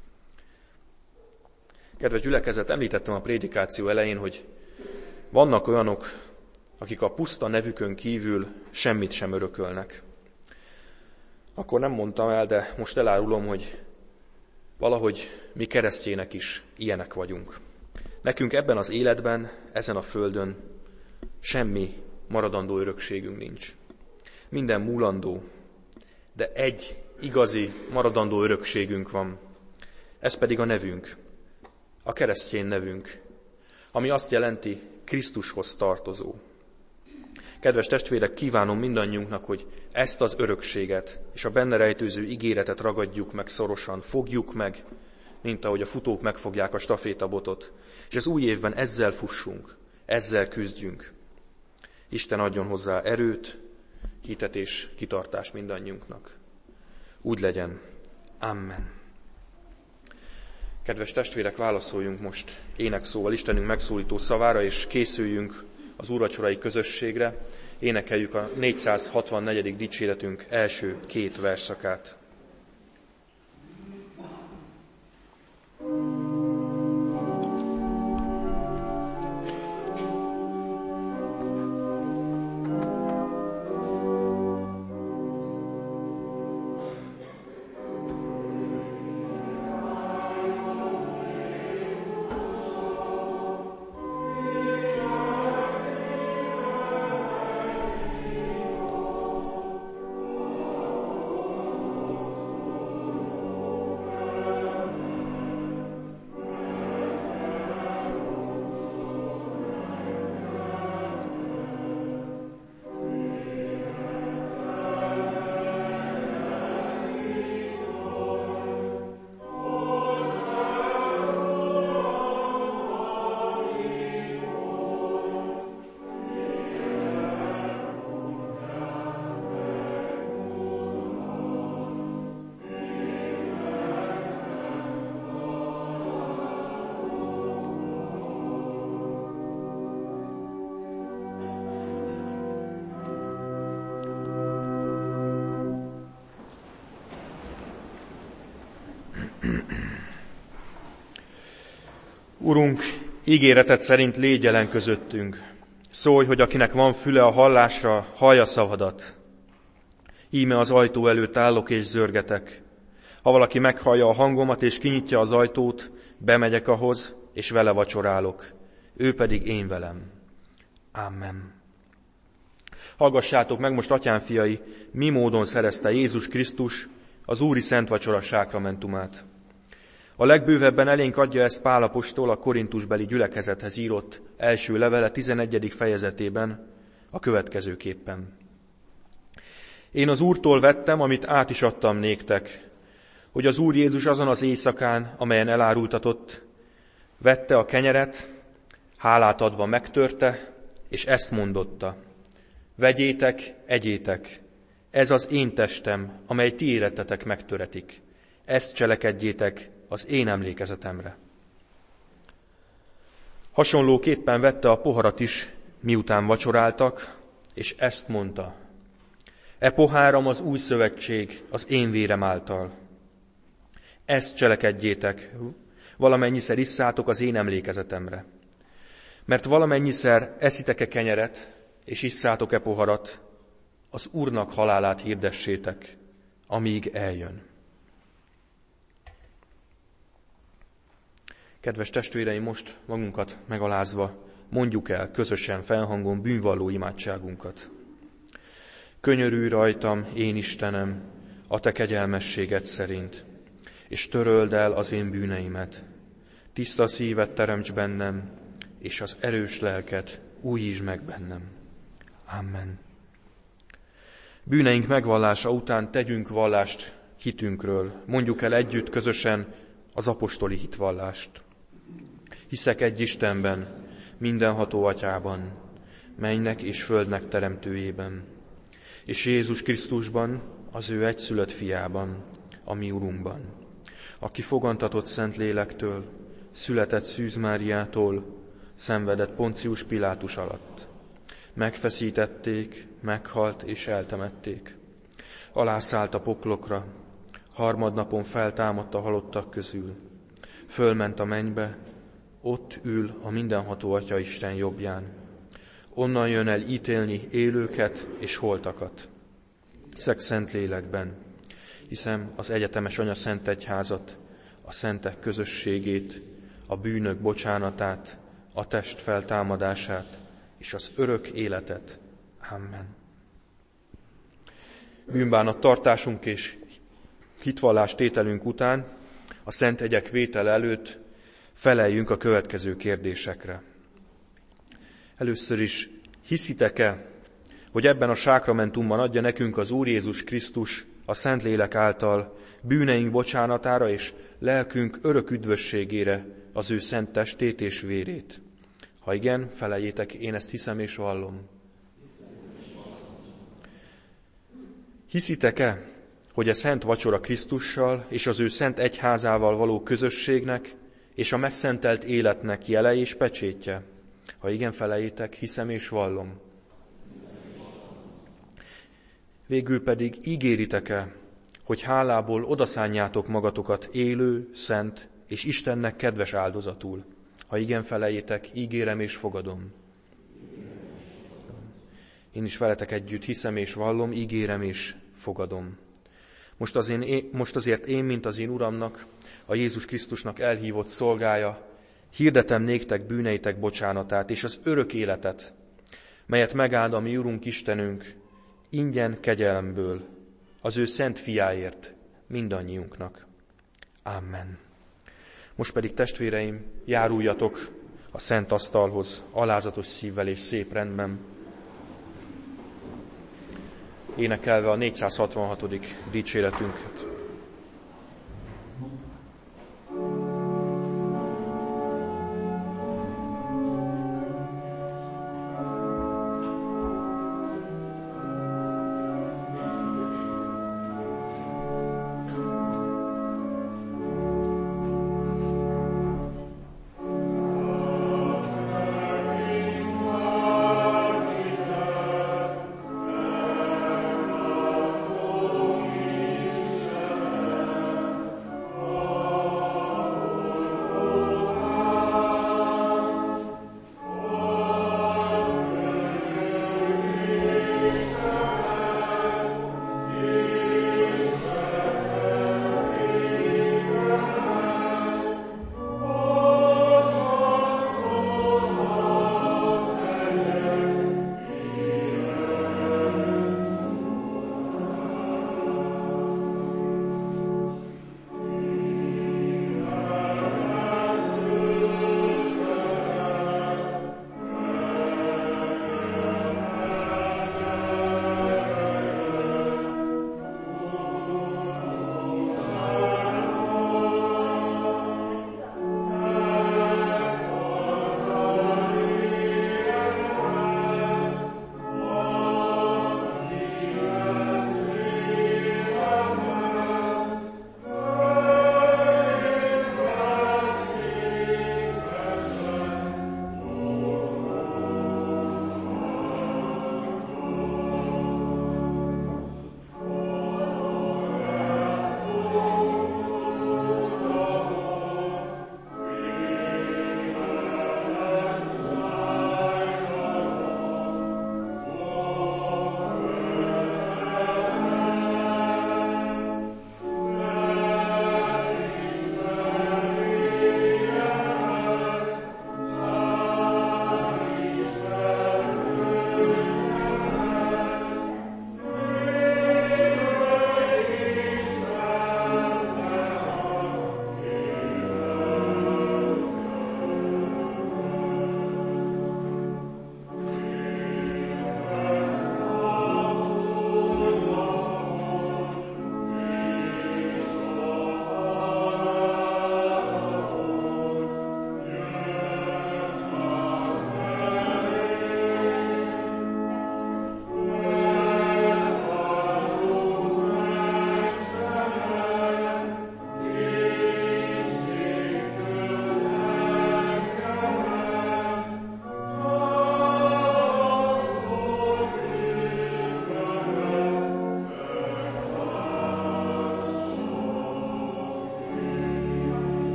[SPEAKER 1] Kedves gyülekezet, említettem a prédikáció elején, hogy vannak olyanok, akik a puszta nevükön kívül semmit sem örökölnek. Akkor nem mondtam el, de most elárulom, hogy Valahogy mi keresztjének is ilyenek vagyunk. Nekünk ebben az életben, ezen a földön semmi maradandó örökségünk nincs. Minden múlandó, de egy igazi maradandó örökségünk van. Ez pedig a nevünk, a keresztény nevünk, ami azt jelenti, Krisztushoz tartozó. Kedves testvérek, kívánom mindannyiunknak, hogy ezt az örökséget és a benne rejtőző ígéretet ragadjuk meg szorosan, fogjuk meg, mint ahogy a futók megfogják a stafétabotot, és az új évben ezzel fussunk, ezzel küzdjünk. Isten adjon hozzá erőt, hitet és kitartást mindannyiunknak. Úgy legyen. Amen. Kedves testvérek, válaszoljunk most énekszóval Istenünk megszólító szavára, és készüljünk az úrvacsorai közösségre. Énekeljük a 464. dicséretünk első 2 versszakát. Urunk, ígéreted szerint légy jelen közöttünk. Szólj, hogy akinek van füle a hallásra, hallja szavadat. Íme az ajtó előtt állok és zörgetek. Ha valaki meghallja a hangomat és kinyitja az ajtót, bemegyek ahhoz, és vele vacsorálok. Ő pedig én velem. Amen. Hallgassátok meg most, atyám fiai, mi módon szerezte Jézus Krisztus az Úri Szent Vacsora sákramentumát. A legbővebben elénk adja ezt Pál apostol a korintusbeli gyülekezethez írott első levele 11. fejezetében a következőképpen. Én az Úrtól vettem, amit át is adtam néktek, hogy az Úr Jézus azon az éjszakán, amelyen elárultatott, vette a kenyeret, hálát adva megtörte, és ezt mondotta: vegyétek, egyétek, ez az én testem, amely ti érettetek megtöretik. Ezt cselekedjétek az én emlékezetemre. Hasonlóképpen vette a poharat is, miután vacsoráltak, és ezt mondta: e poháram az új szövetség az én vérem által. Ezt cselekedjétek, valamennyiszer isszátok az én emlékezetemre. Mert valamennyiszer eszitek-e kenyeret, és isszátok-e poharat, az Úrnak halálát hirdessétek, amíg eljön. Kedves testvéreim, most magunkat megalázva mondjuk el közösen felhangon bűnvalló imádságunkat. Könyörülj rajtam, én Istenem, a te kegyelmességed szerint, és töröld el az én bűneimet. Tiszta szívet teremts bennem, és az erős lelket újítsd meg bennem. Amen. Bűneink megvallása után tegyünk vallást hitünkről. Mondjuk el együtt közösen az apostoli hitvallást. Hiszek egy Istenben, mindenható Atyában, mennynek és földnek teremtőjében, és Jézus Krisztusban, az ő egyszülött fiában, a mi Urunkban, aki fogantatott Szentlélektől, született Szűz Máriától, szenvedett Poncius Pilátus alatt. Megfeszítették, meghalt és eltemették. Alászállt a poklokra, harmadnapon feltámadt a halottak közül. Fölment a mennybe, ott ül a mindenható Atya Isten jobbján. Onnan jön el ítélni élőket és holtakat. Hiszek Szentlélekben, hiszem az egyetemes Anya Szent Egyházat, a szentek közösségét, a bűnök bocsánatát, a test feltámadását és az örök életet. Amen. Bűnbánat tartásunk és hitvallás tételünk után, a szent egyek vétele előtt feleljünk a következő kérdésekre. Először is, hiszitek-e, hogy ebben a sákramentumban adja nekünk az Úr Jézus Krisztus a Szentlélek által bűneink bocsánatára és lelkünk örök üdvösségére az ő szent testét és vérét? Ha igen, feleljétek, én ezt hiszem és vallom. Hiszitek-e, hogy a szent vacsora Krisztussal és az ő szent egyházával való közösségnek és a megszentelt életnek jele és pecsétje? Ha igen, feleljétek, hiszem és vallom. Végül pedig ígéritek-e, hogy hálából odaszánjátok magatokat élő, szent és Istennek kedves áldozatul? Ha igen, feleljétek, ígérem és fogadom. Én is veletek együtt hiszem és vallom, ígérem és fogadom. Most azért én, mint az én Uramnak, a Jézus Krisztusnak elhívott szolgája, hirdetem néktek bűneitek bocsánatát és az örök életet, melyet megáld a mi Urunk Istenünk, ingyen kegyelemből, az ő szent fiáért mindannyiunknak. Amen. Most pedig, testvéreim, járuljatok a szent asztalhoz alázatos szívvel és szép rendben, énekelve a 466. dicséretünket.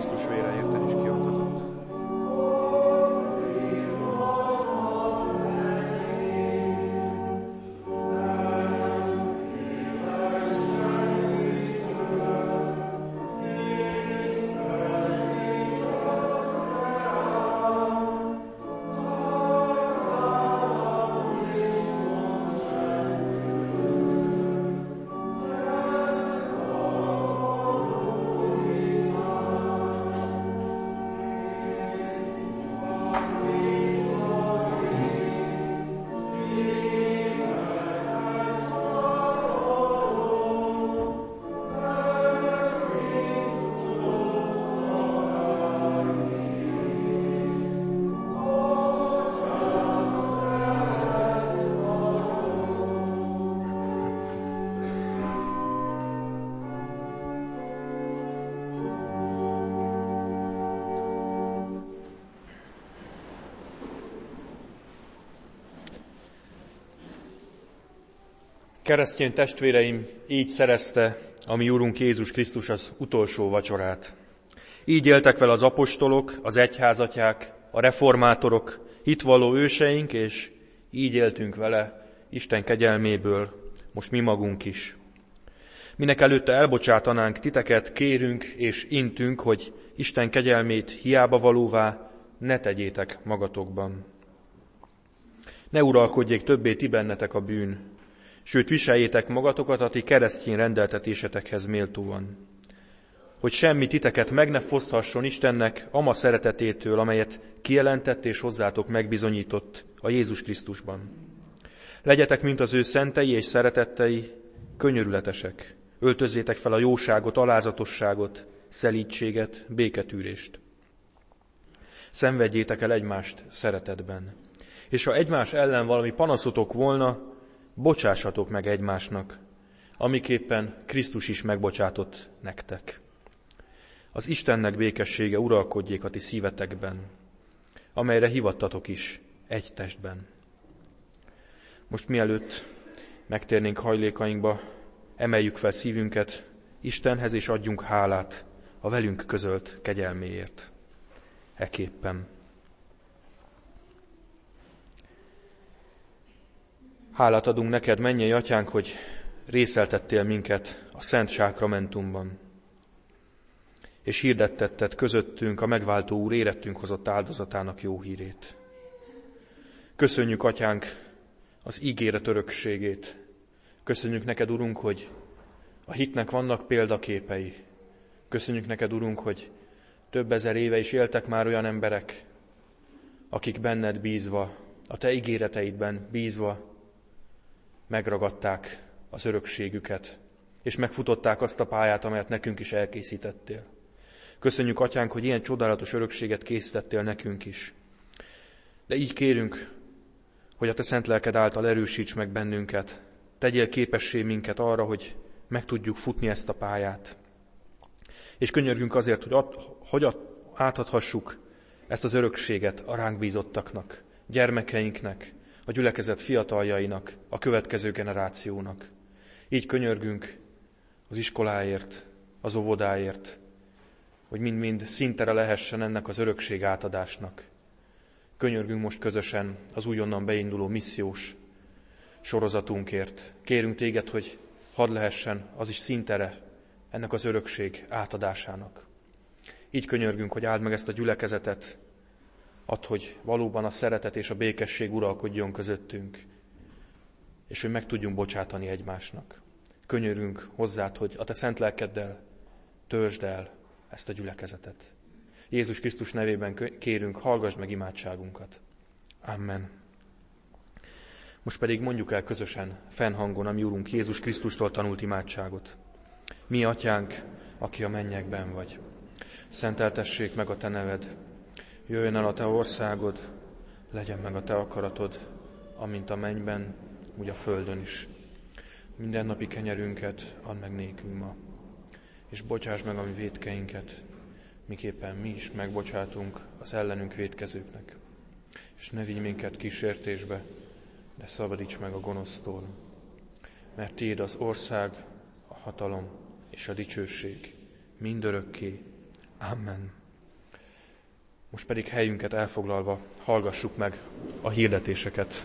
[SPEAKER 1] Krisztus vére érted is kiontatott. Keresztény testvéreim, így szerezte a mi Úrunk Jézus Krisztus az utolsó vacsorát. Így éltek vele az apostolok, az egyházatyák, a reformátorok, hitvalló őseink, és így éltünk vele Isten kegyelméből, most mi magunk is. Minek előtte elbocsátanánk titeket, kérünk és intünk, hogy Isten kegyelmét hiába valóvá ne tegyétek magatokban. Ne uralkodjék többé ti bennetek a bűn, sőt viseljétek magatokat a ti keresztény rendeltetésetekhez méltóan, hogy semmi titeket meg ne foszthasson Istennek ama szeretetétől, amelyet kijelentett és hozzátok megbizonyított a Jézus Krisztusban. Legyetek, mint az ő szentei és szeretettei, könyörületesek, öltözzétek fel a jóságot, alázatosságot, szelídséget, béketűrést. Szenvedjétek el egymást szeretetben, és ha egymás ellen valami panaszotok volna, bocsássatok meg egymásnak, amiképpen Krisztus is megbocsátott nektek. Az Istennek békessége uralkodjék a ti szívetekben, amelyre hivattatok is egy testben. Most mielőtt megtérnénk hajlékainkba, emeljük fel szívünket Istenhez, és adjunk hálát a velünk közölt kegyelméért. Eképpen. Hálát adunk neked, mennyei atyánk, hogy részeltettél minket a Szent Sákramentumban, és hirdettetted közöttünk a megváltó Úr érettünk hozott áldozatának jó hírét. Köszönjük, atyánk, az ígéret örökségét. Köszönjük neked, Urunk, hogy a hitnek vannak példaképei. Köszönjük neked, Urunk, hogy több ezer éve is éltek már olyan emberek, akik benned bízva, a te ígéreteidben bízva megragadták az örökségüket, és megfutották azt a pályát, amelyet nekünk is elkészítettél. Köszönjük, atyánk, hogy ilyen csodálatos örökséget készítettél nekünk is. De így kérünk, hogy a te szent lelked által erősíts meg bennünket, tegyél képessé minket arra, hogy meg tudjuk futni ezt a pályát. És könyörgünk azért, hogy átadhassuk ezt az örökséget a ránk bízottaknak, gyermekeinknek, a gyülekezet fiataljainak, a következő generációnak. Így könyörgünk az iskoláért, az óvodáért, hogy mind-mind szintere lehessen ennek az örökség átadásnak. Könyörgünk most közösen az újonnan beinduló missziós sorozatunkért. Kérünk téged, hogy hadd lehessen az is szintere ennek az örökség átadásának. Így könyörgünk, hogy áld meg ezt a gyülekezetet, add, hogy valóban a szeretet és a békesség uralkodjon közöttünk, és hogy meg tudjunk bocsátani egymásnak. Könyörgünk hozzád, hogy a te szent lelkeddel törzsd el ezt a gyülekezetet. Jézus Krisztus nevében kérünk, hallgass meg imádságunkat. Amen. Most pedig mondjuk el közösen, fennhangon a mi Úrunk Jézus Krisztustól tanult imádságot. Mi, atyánk, aki a mennyekben vagy, szenteltessék meg a te neved, jöjjön el a te országod, legyen meg a te akaratod, amint a mennyben, úgy a földön is. Mindennapi kenyerünket add meg nékünk ma, és bocsáss meg a mi vétkeinket, miképpen mi is megbocsátunk az ellenünk vétkezőknek. És ne vigy minket kísértésbe, de szabadíts meg a gonosztól, mert tiéd az ország, a hatalom és a dicsőség mindörökké. Amen. Most pedig helyünket elfoglalva hallgassuk meg a hirdetéseket.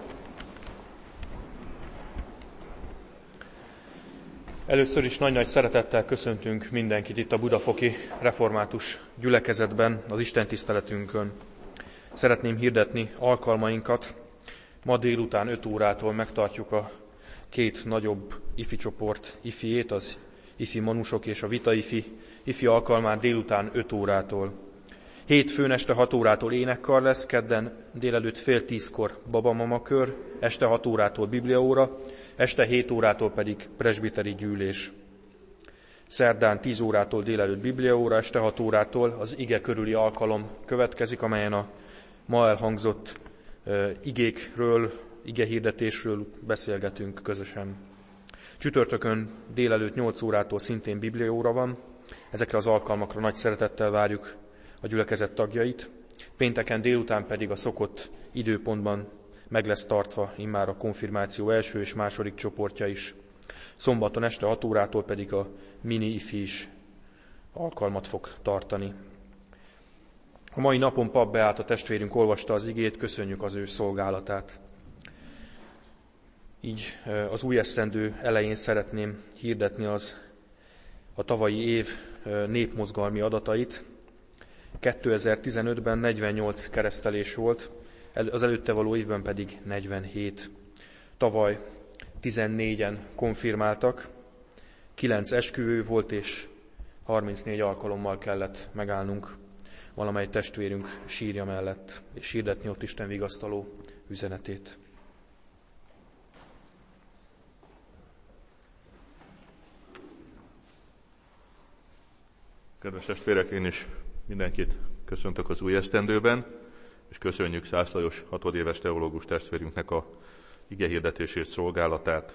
[SPEAKER 1] Először is nagy-nagy szeretettel köszöntünk mindenkit itt a Budafoki Református Gyülekezetben, az istentiszteletünkön. Szeretném hirdetni alkalmainkat. Ma délután 5 órától megtartjuk a 2 nagyobb ifi csoport ifiét, az ifi manusok és a vita ifi alkalmát délután 5 órától. Hétfőn este 6 órától énekkar lesz, kedden délelőtt fél 10-kor babamama kör, este 6 órától bibliaóra, este 7 órától pedig presbiteri gyűlés. Szerdán 10 órától délelőtt bibliaóra, este 6 órától az ige körüli alkalom következik, amelyen a ma elhangzott igékről, igehirdetésről beszélgetünk közösen. Csütörtökön délelőtt 8 órától szintén bibliaóra van, ezekre az alkalmakra nagy szeretettel várjuk a gyülekezet tagjait. Pénteken délután pedig a szokott időpontban meg lesz tartva immár a konfirmáció első és második csoportja is. Szombaton este 6 órától pedig a mini ifi is alkalmat fog tartani. A mai napon Pap Beáta testvérünk olvasta az igét, köszönjük az ő szolgálatát. Így az új esztendő elején szeretném hirdetni a tavalyi év népmozgalmi adatait. 2015-ben 48 keresztelés volt, az előtte való évben pedig 47. Tavaly 14-en konfirmáltak, 9 esküvő volt, és 34 alkalommal kellett megállnunk valamely testvérünk sírja mellett, és hirdetni ott Isten vigasztaló üzenetét.
[SPEAKER 4] Kedves testvérek, én is mindenkit köszöntök az új esztendőben, és köszönjük Szász Lajos 6 éves teológus testvérünknek a igehirdetését, szolgálatát.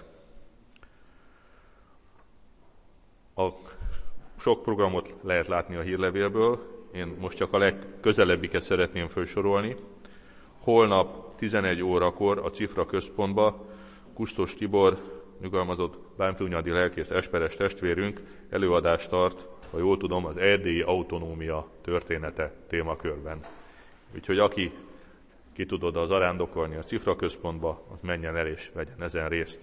[SPEAKER 4] A sok programot lehet látni a hírlevélből, én most csak a legközelebbiket szeretném felsorolni. Holnap 11 órakor a Cifra központba Kusztos Tibor, nyugalmazott bánfőnyadi lelkész esperes testvérünk előadást tart, ha jól tudom, az erdélyi autonómia története témakörben. Úgyhogy aki ki tud oda zarándokolni a Cifra központba, az menjen el és vegyen ezen részt.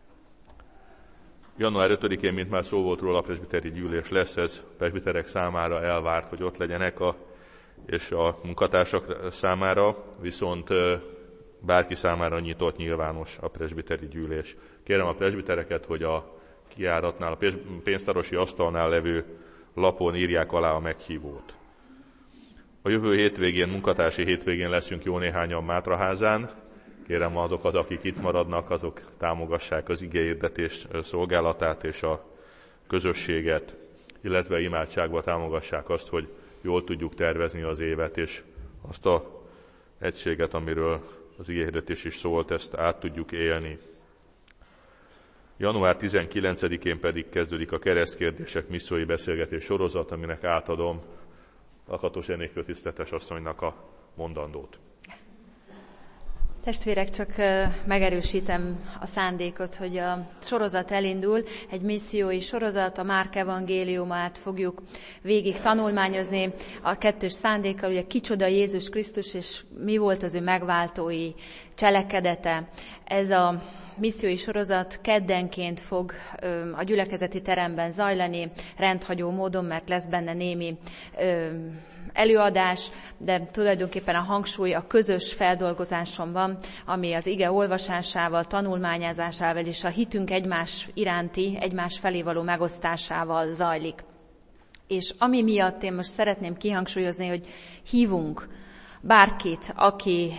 [SPEAKER 4] Január 5-én, mint már szó volt róla, a presbiteri gyűlés lesz, ez a presbiterek számára elvárt, hogy ott legyenek, és a munkatársak számára, viszont bárki számára nyitott, nyilvános a presbiteri gyűlés. Kérem a presbitereket, hogy a kijáratnál, a pénztárosi asztalnál levő lapon írják alá a meghívót. A jövő hétvégén, munkatársi hétvégén leszünk jó néhányan Mátraházán. Kérem azokat, akik itt maradnak, azok támogassák az igehirdetés szolgálatát és a közösséget, illetve imádságba támogassák azt, hogy jól tudjuk tervezni az évet, és azt az egységet, amiről az igehirdetés is szólt, ezt át tudjuk élni. Január 19-én pedig kezdődik a keresztkérdések missziói beszélgetés sorozat, aminek átadom Lakatos Enikő tiszteletes asszonynak a mondandót.
[SPEAKER 5] Testvérek, csak megerősítem a szándékot, hogy a sorozat elindul, egy missziói sorozat, a Márk evangéliumát fogjuk végig tanulmányozni, a kettős szándékkal, ugye kicsoda Jézus Krisztus, és mi volt az ő megváltói cselekedete. Ez a missziói sorozat keddenként fog a gyülekezeti teremben zajlani, rendhagyó módon, mert lesz benne némi előadás, de tulajdonképpen a hangsúly a közös feldolgozáson van, ami az ige olvasásával, tanulmányázásával és a hitünk egymás iránti, egymás felé való megosztásával zajlik. És ami miatt én most szeretném kihangsúlyozni, hogy hívunk bárkit, aki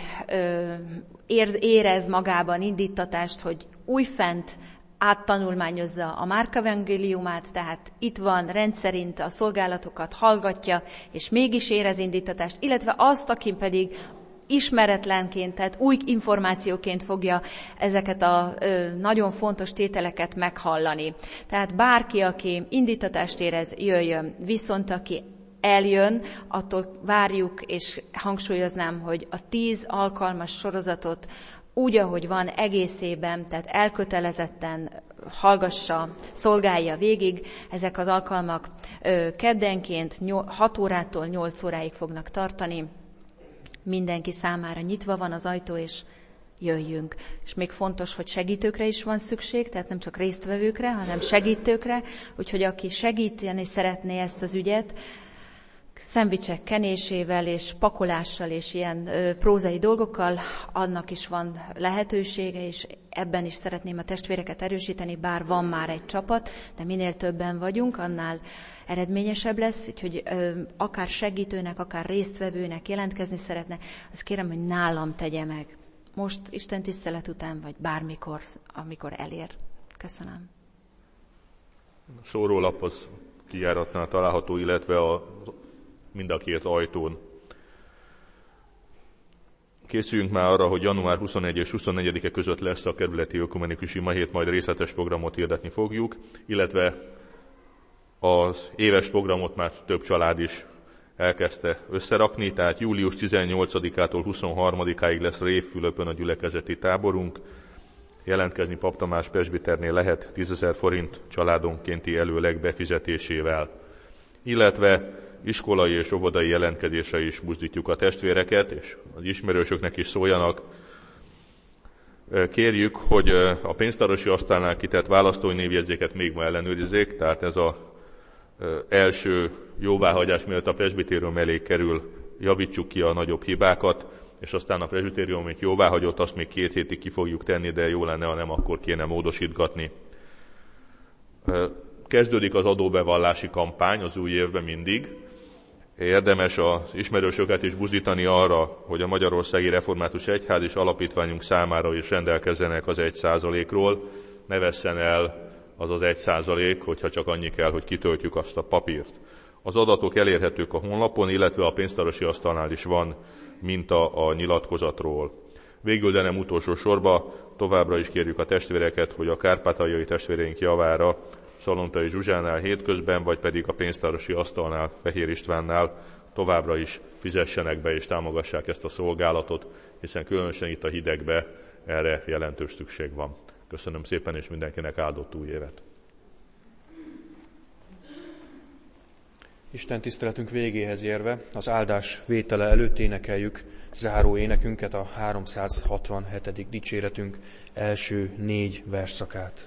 [SPEAKER 5] érez magában indítatást, hogy újfent áttanulmányozza a Márk evangéliumát, tehát itt van rendszerint a szolgálatokat hallgatja, és mégis érez indítatást, illetve azt, aki pedig ismeretlenként, tehát új információként fogja ezeket a nagyon fontos tételeket meghallani. Tehát bárki, aki indítatást érez, jöjjön, viszont aki eljön, attól várjuk, és hangsúlyoznám, hogy a 10 alkalmas sorozatot úgy, ahogy van, egészében, tehát elkötelezetten hallgassa, szolgálja végig. Ezek az alkalmak keddenként 6 órától 8 óráig fognak tartani. Mindenki számára nyitva van az ajtó, és jöjjünk. És még fontos, hogy segítőkre is van szükség, tehát nem csak résztvevőkre, hanem segítőkre, úgyhogy aki segíteni szeretné ezt az ügyet, szendvicsek kenésével és pakolással és ilyen prózai dolgokkal, annak is van lehetősége, és ebben is szeretném a testvéreket erősíteni, bár van már egy csapat, de minél többen vagyunk, annál eredményesebb lesz, úgyhogy akár segítőnek, akár résztvevőnek jelentkezni szeretne, azt kérem, hogy nálam tegye meg. Most Isten tisztelet után, vagy bármikor, amikor elér. Köszönöm.
[SPEAKER 4] A szórólap az kijáratnál található, illetve mind a két ajtón. Készüljünk már arra, hogy január 21 és 24-e között lesz a kerületi ökumenikus imahét, majd részletes programot hirdetni fogjuk, illetve az éves programot már több család is elkezdte összerakni, tehát július 18-ától 23-áig lesz Révfülöpön a gyülekezeti táborunk. Jelentkezni Pap Tamás presbiternél lehet 10 000 forint családonkénti előleg befizetésével. Illetve iskolai és óvodai jelentkezésre is buzdítjuk a testvéreket, és az ismerősöknek is szóljanak. Kérjük, hogy a pénztárosi asztalnál kitett választói névjegyzéket még ma ellenőrizzék, tehát ez az első jóváhagyás, mielőtt a presbitérium elé kerül, javítsuk ki a nagyobb hibákat, és aztán a presbitérium, amit jóváhagyott, azt még 2 hétig ki fogjuk tenni, de jó lenne, ha nem, akkor kéne módosítgatni. Kezdődik az adóbevallási kampány az új évben mindig. Érdemes az ismerősöket is buzdítani arra, hogy a Magyarországi Református Egyház és Alapítványunk számára is rendelkezzenek az 1%-ról. Ne vesszen el az 1%, hogyha csak annyi kell, hogy kitöltjük azt a papírt. Az adatok elérhetők a honlapon, illetve a pénztárosi asztalnál is van minta a nyilatkozatról. Végül, de nem utolsó sorba, továbbra is kérjük a testvéreket, hogy a kárpátaljai testvéreink javára Szalontai Zsuzsánál hétközben, vagy pedig a pénztárosi asztalnál, Fehér Istvánnál továbbra is fizessenek be és támogassák ezt a szolgálatot, hiszen különösen itt a hidegbe erre jelentős szükség van. Köszönöm szépen, és mindenkinek áldott új évet!
[SPEAKER 1] Isten tiszteletünk végéhez érve, az áldás vétele előtt énekeljük záró énekünket, a 367. dicséretünk első 4 versszakát.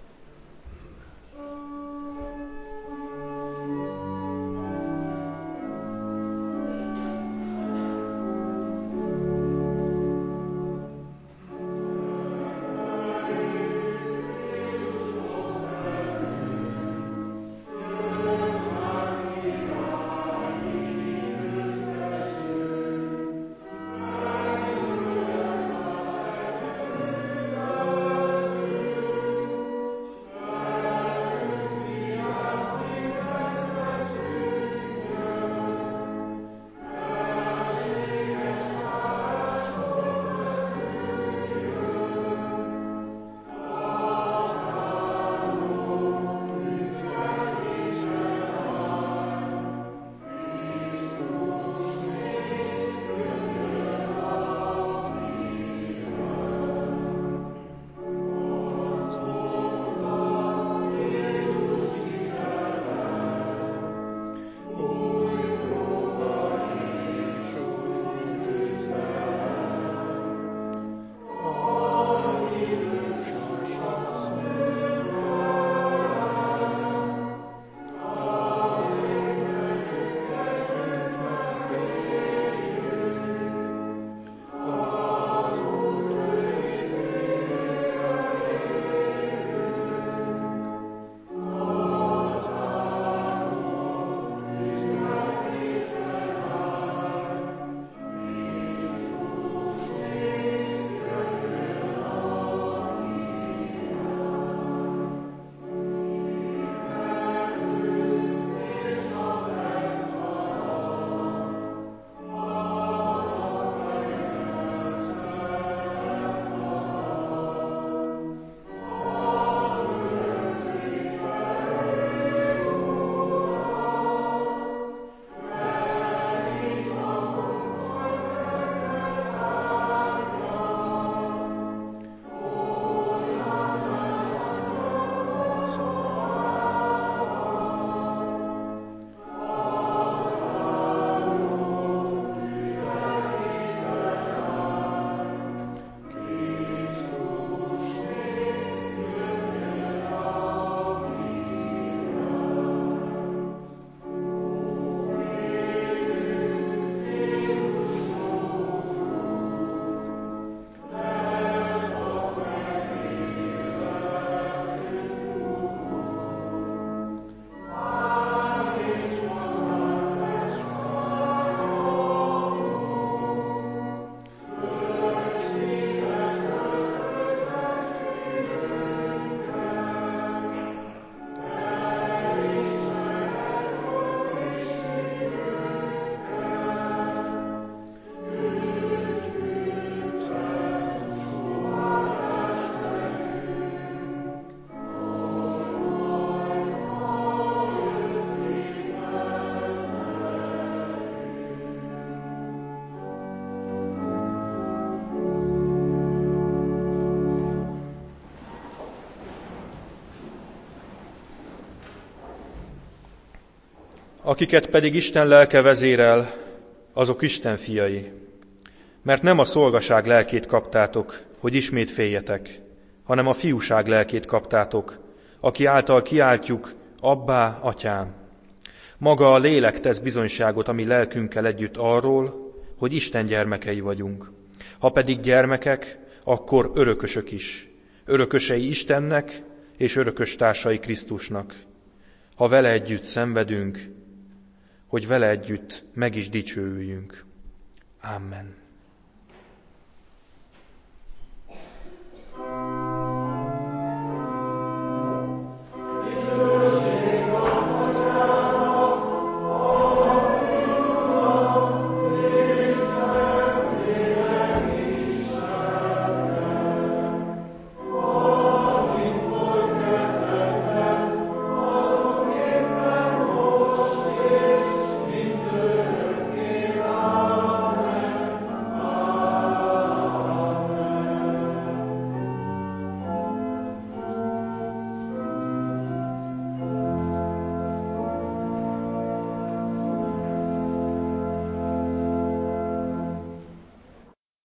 [SPEAKER 1] Akiket pedig Isten lelke vezérel, azok Isten fiai. Mert nem a szolgaság lelkét kaptátok, hogy ismét féljetek, hanem a fiúság lelkét kaptátok, aki által kiáltjuk, Abbá, Atyám. Maga a lélek tesz bizonyságot a mi lelkünkkel együtt arról, hogy Isten gyermekei vagyunk. Ha pedig gyermekek, akkor örökösök is. Örökösei Istennek és örökös társai Krisztusnak. Ha vele együtt szenvedünk, hogy vele együtt meg is dicsőüljünk. Amen.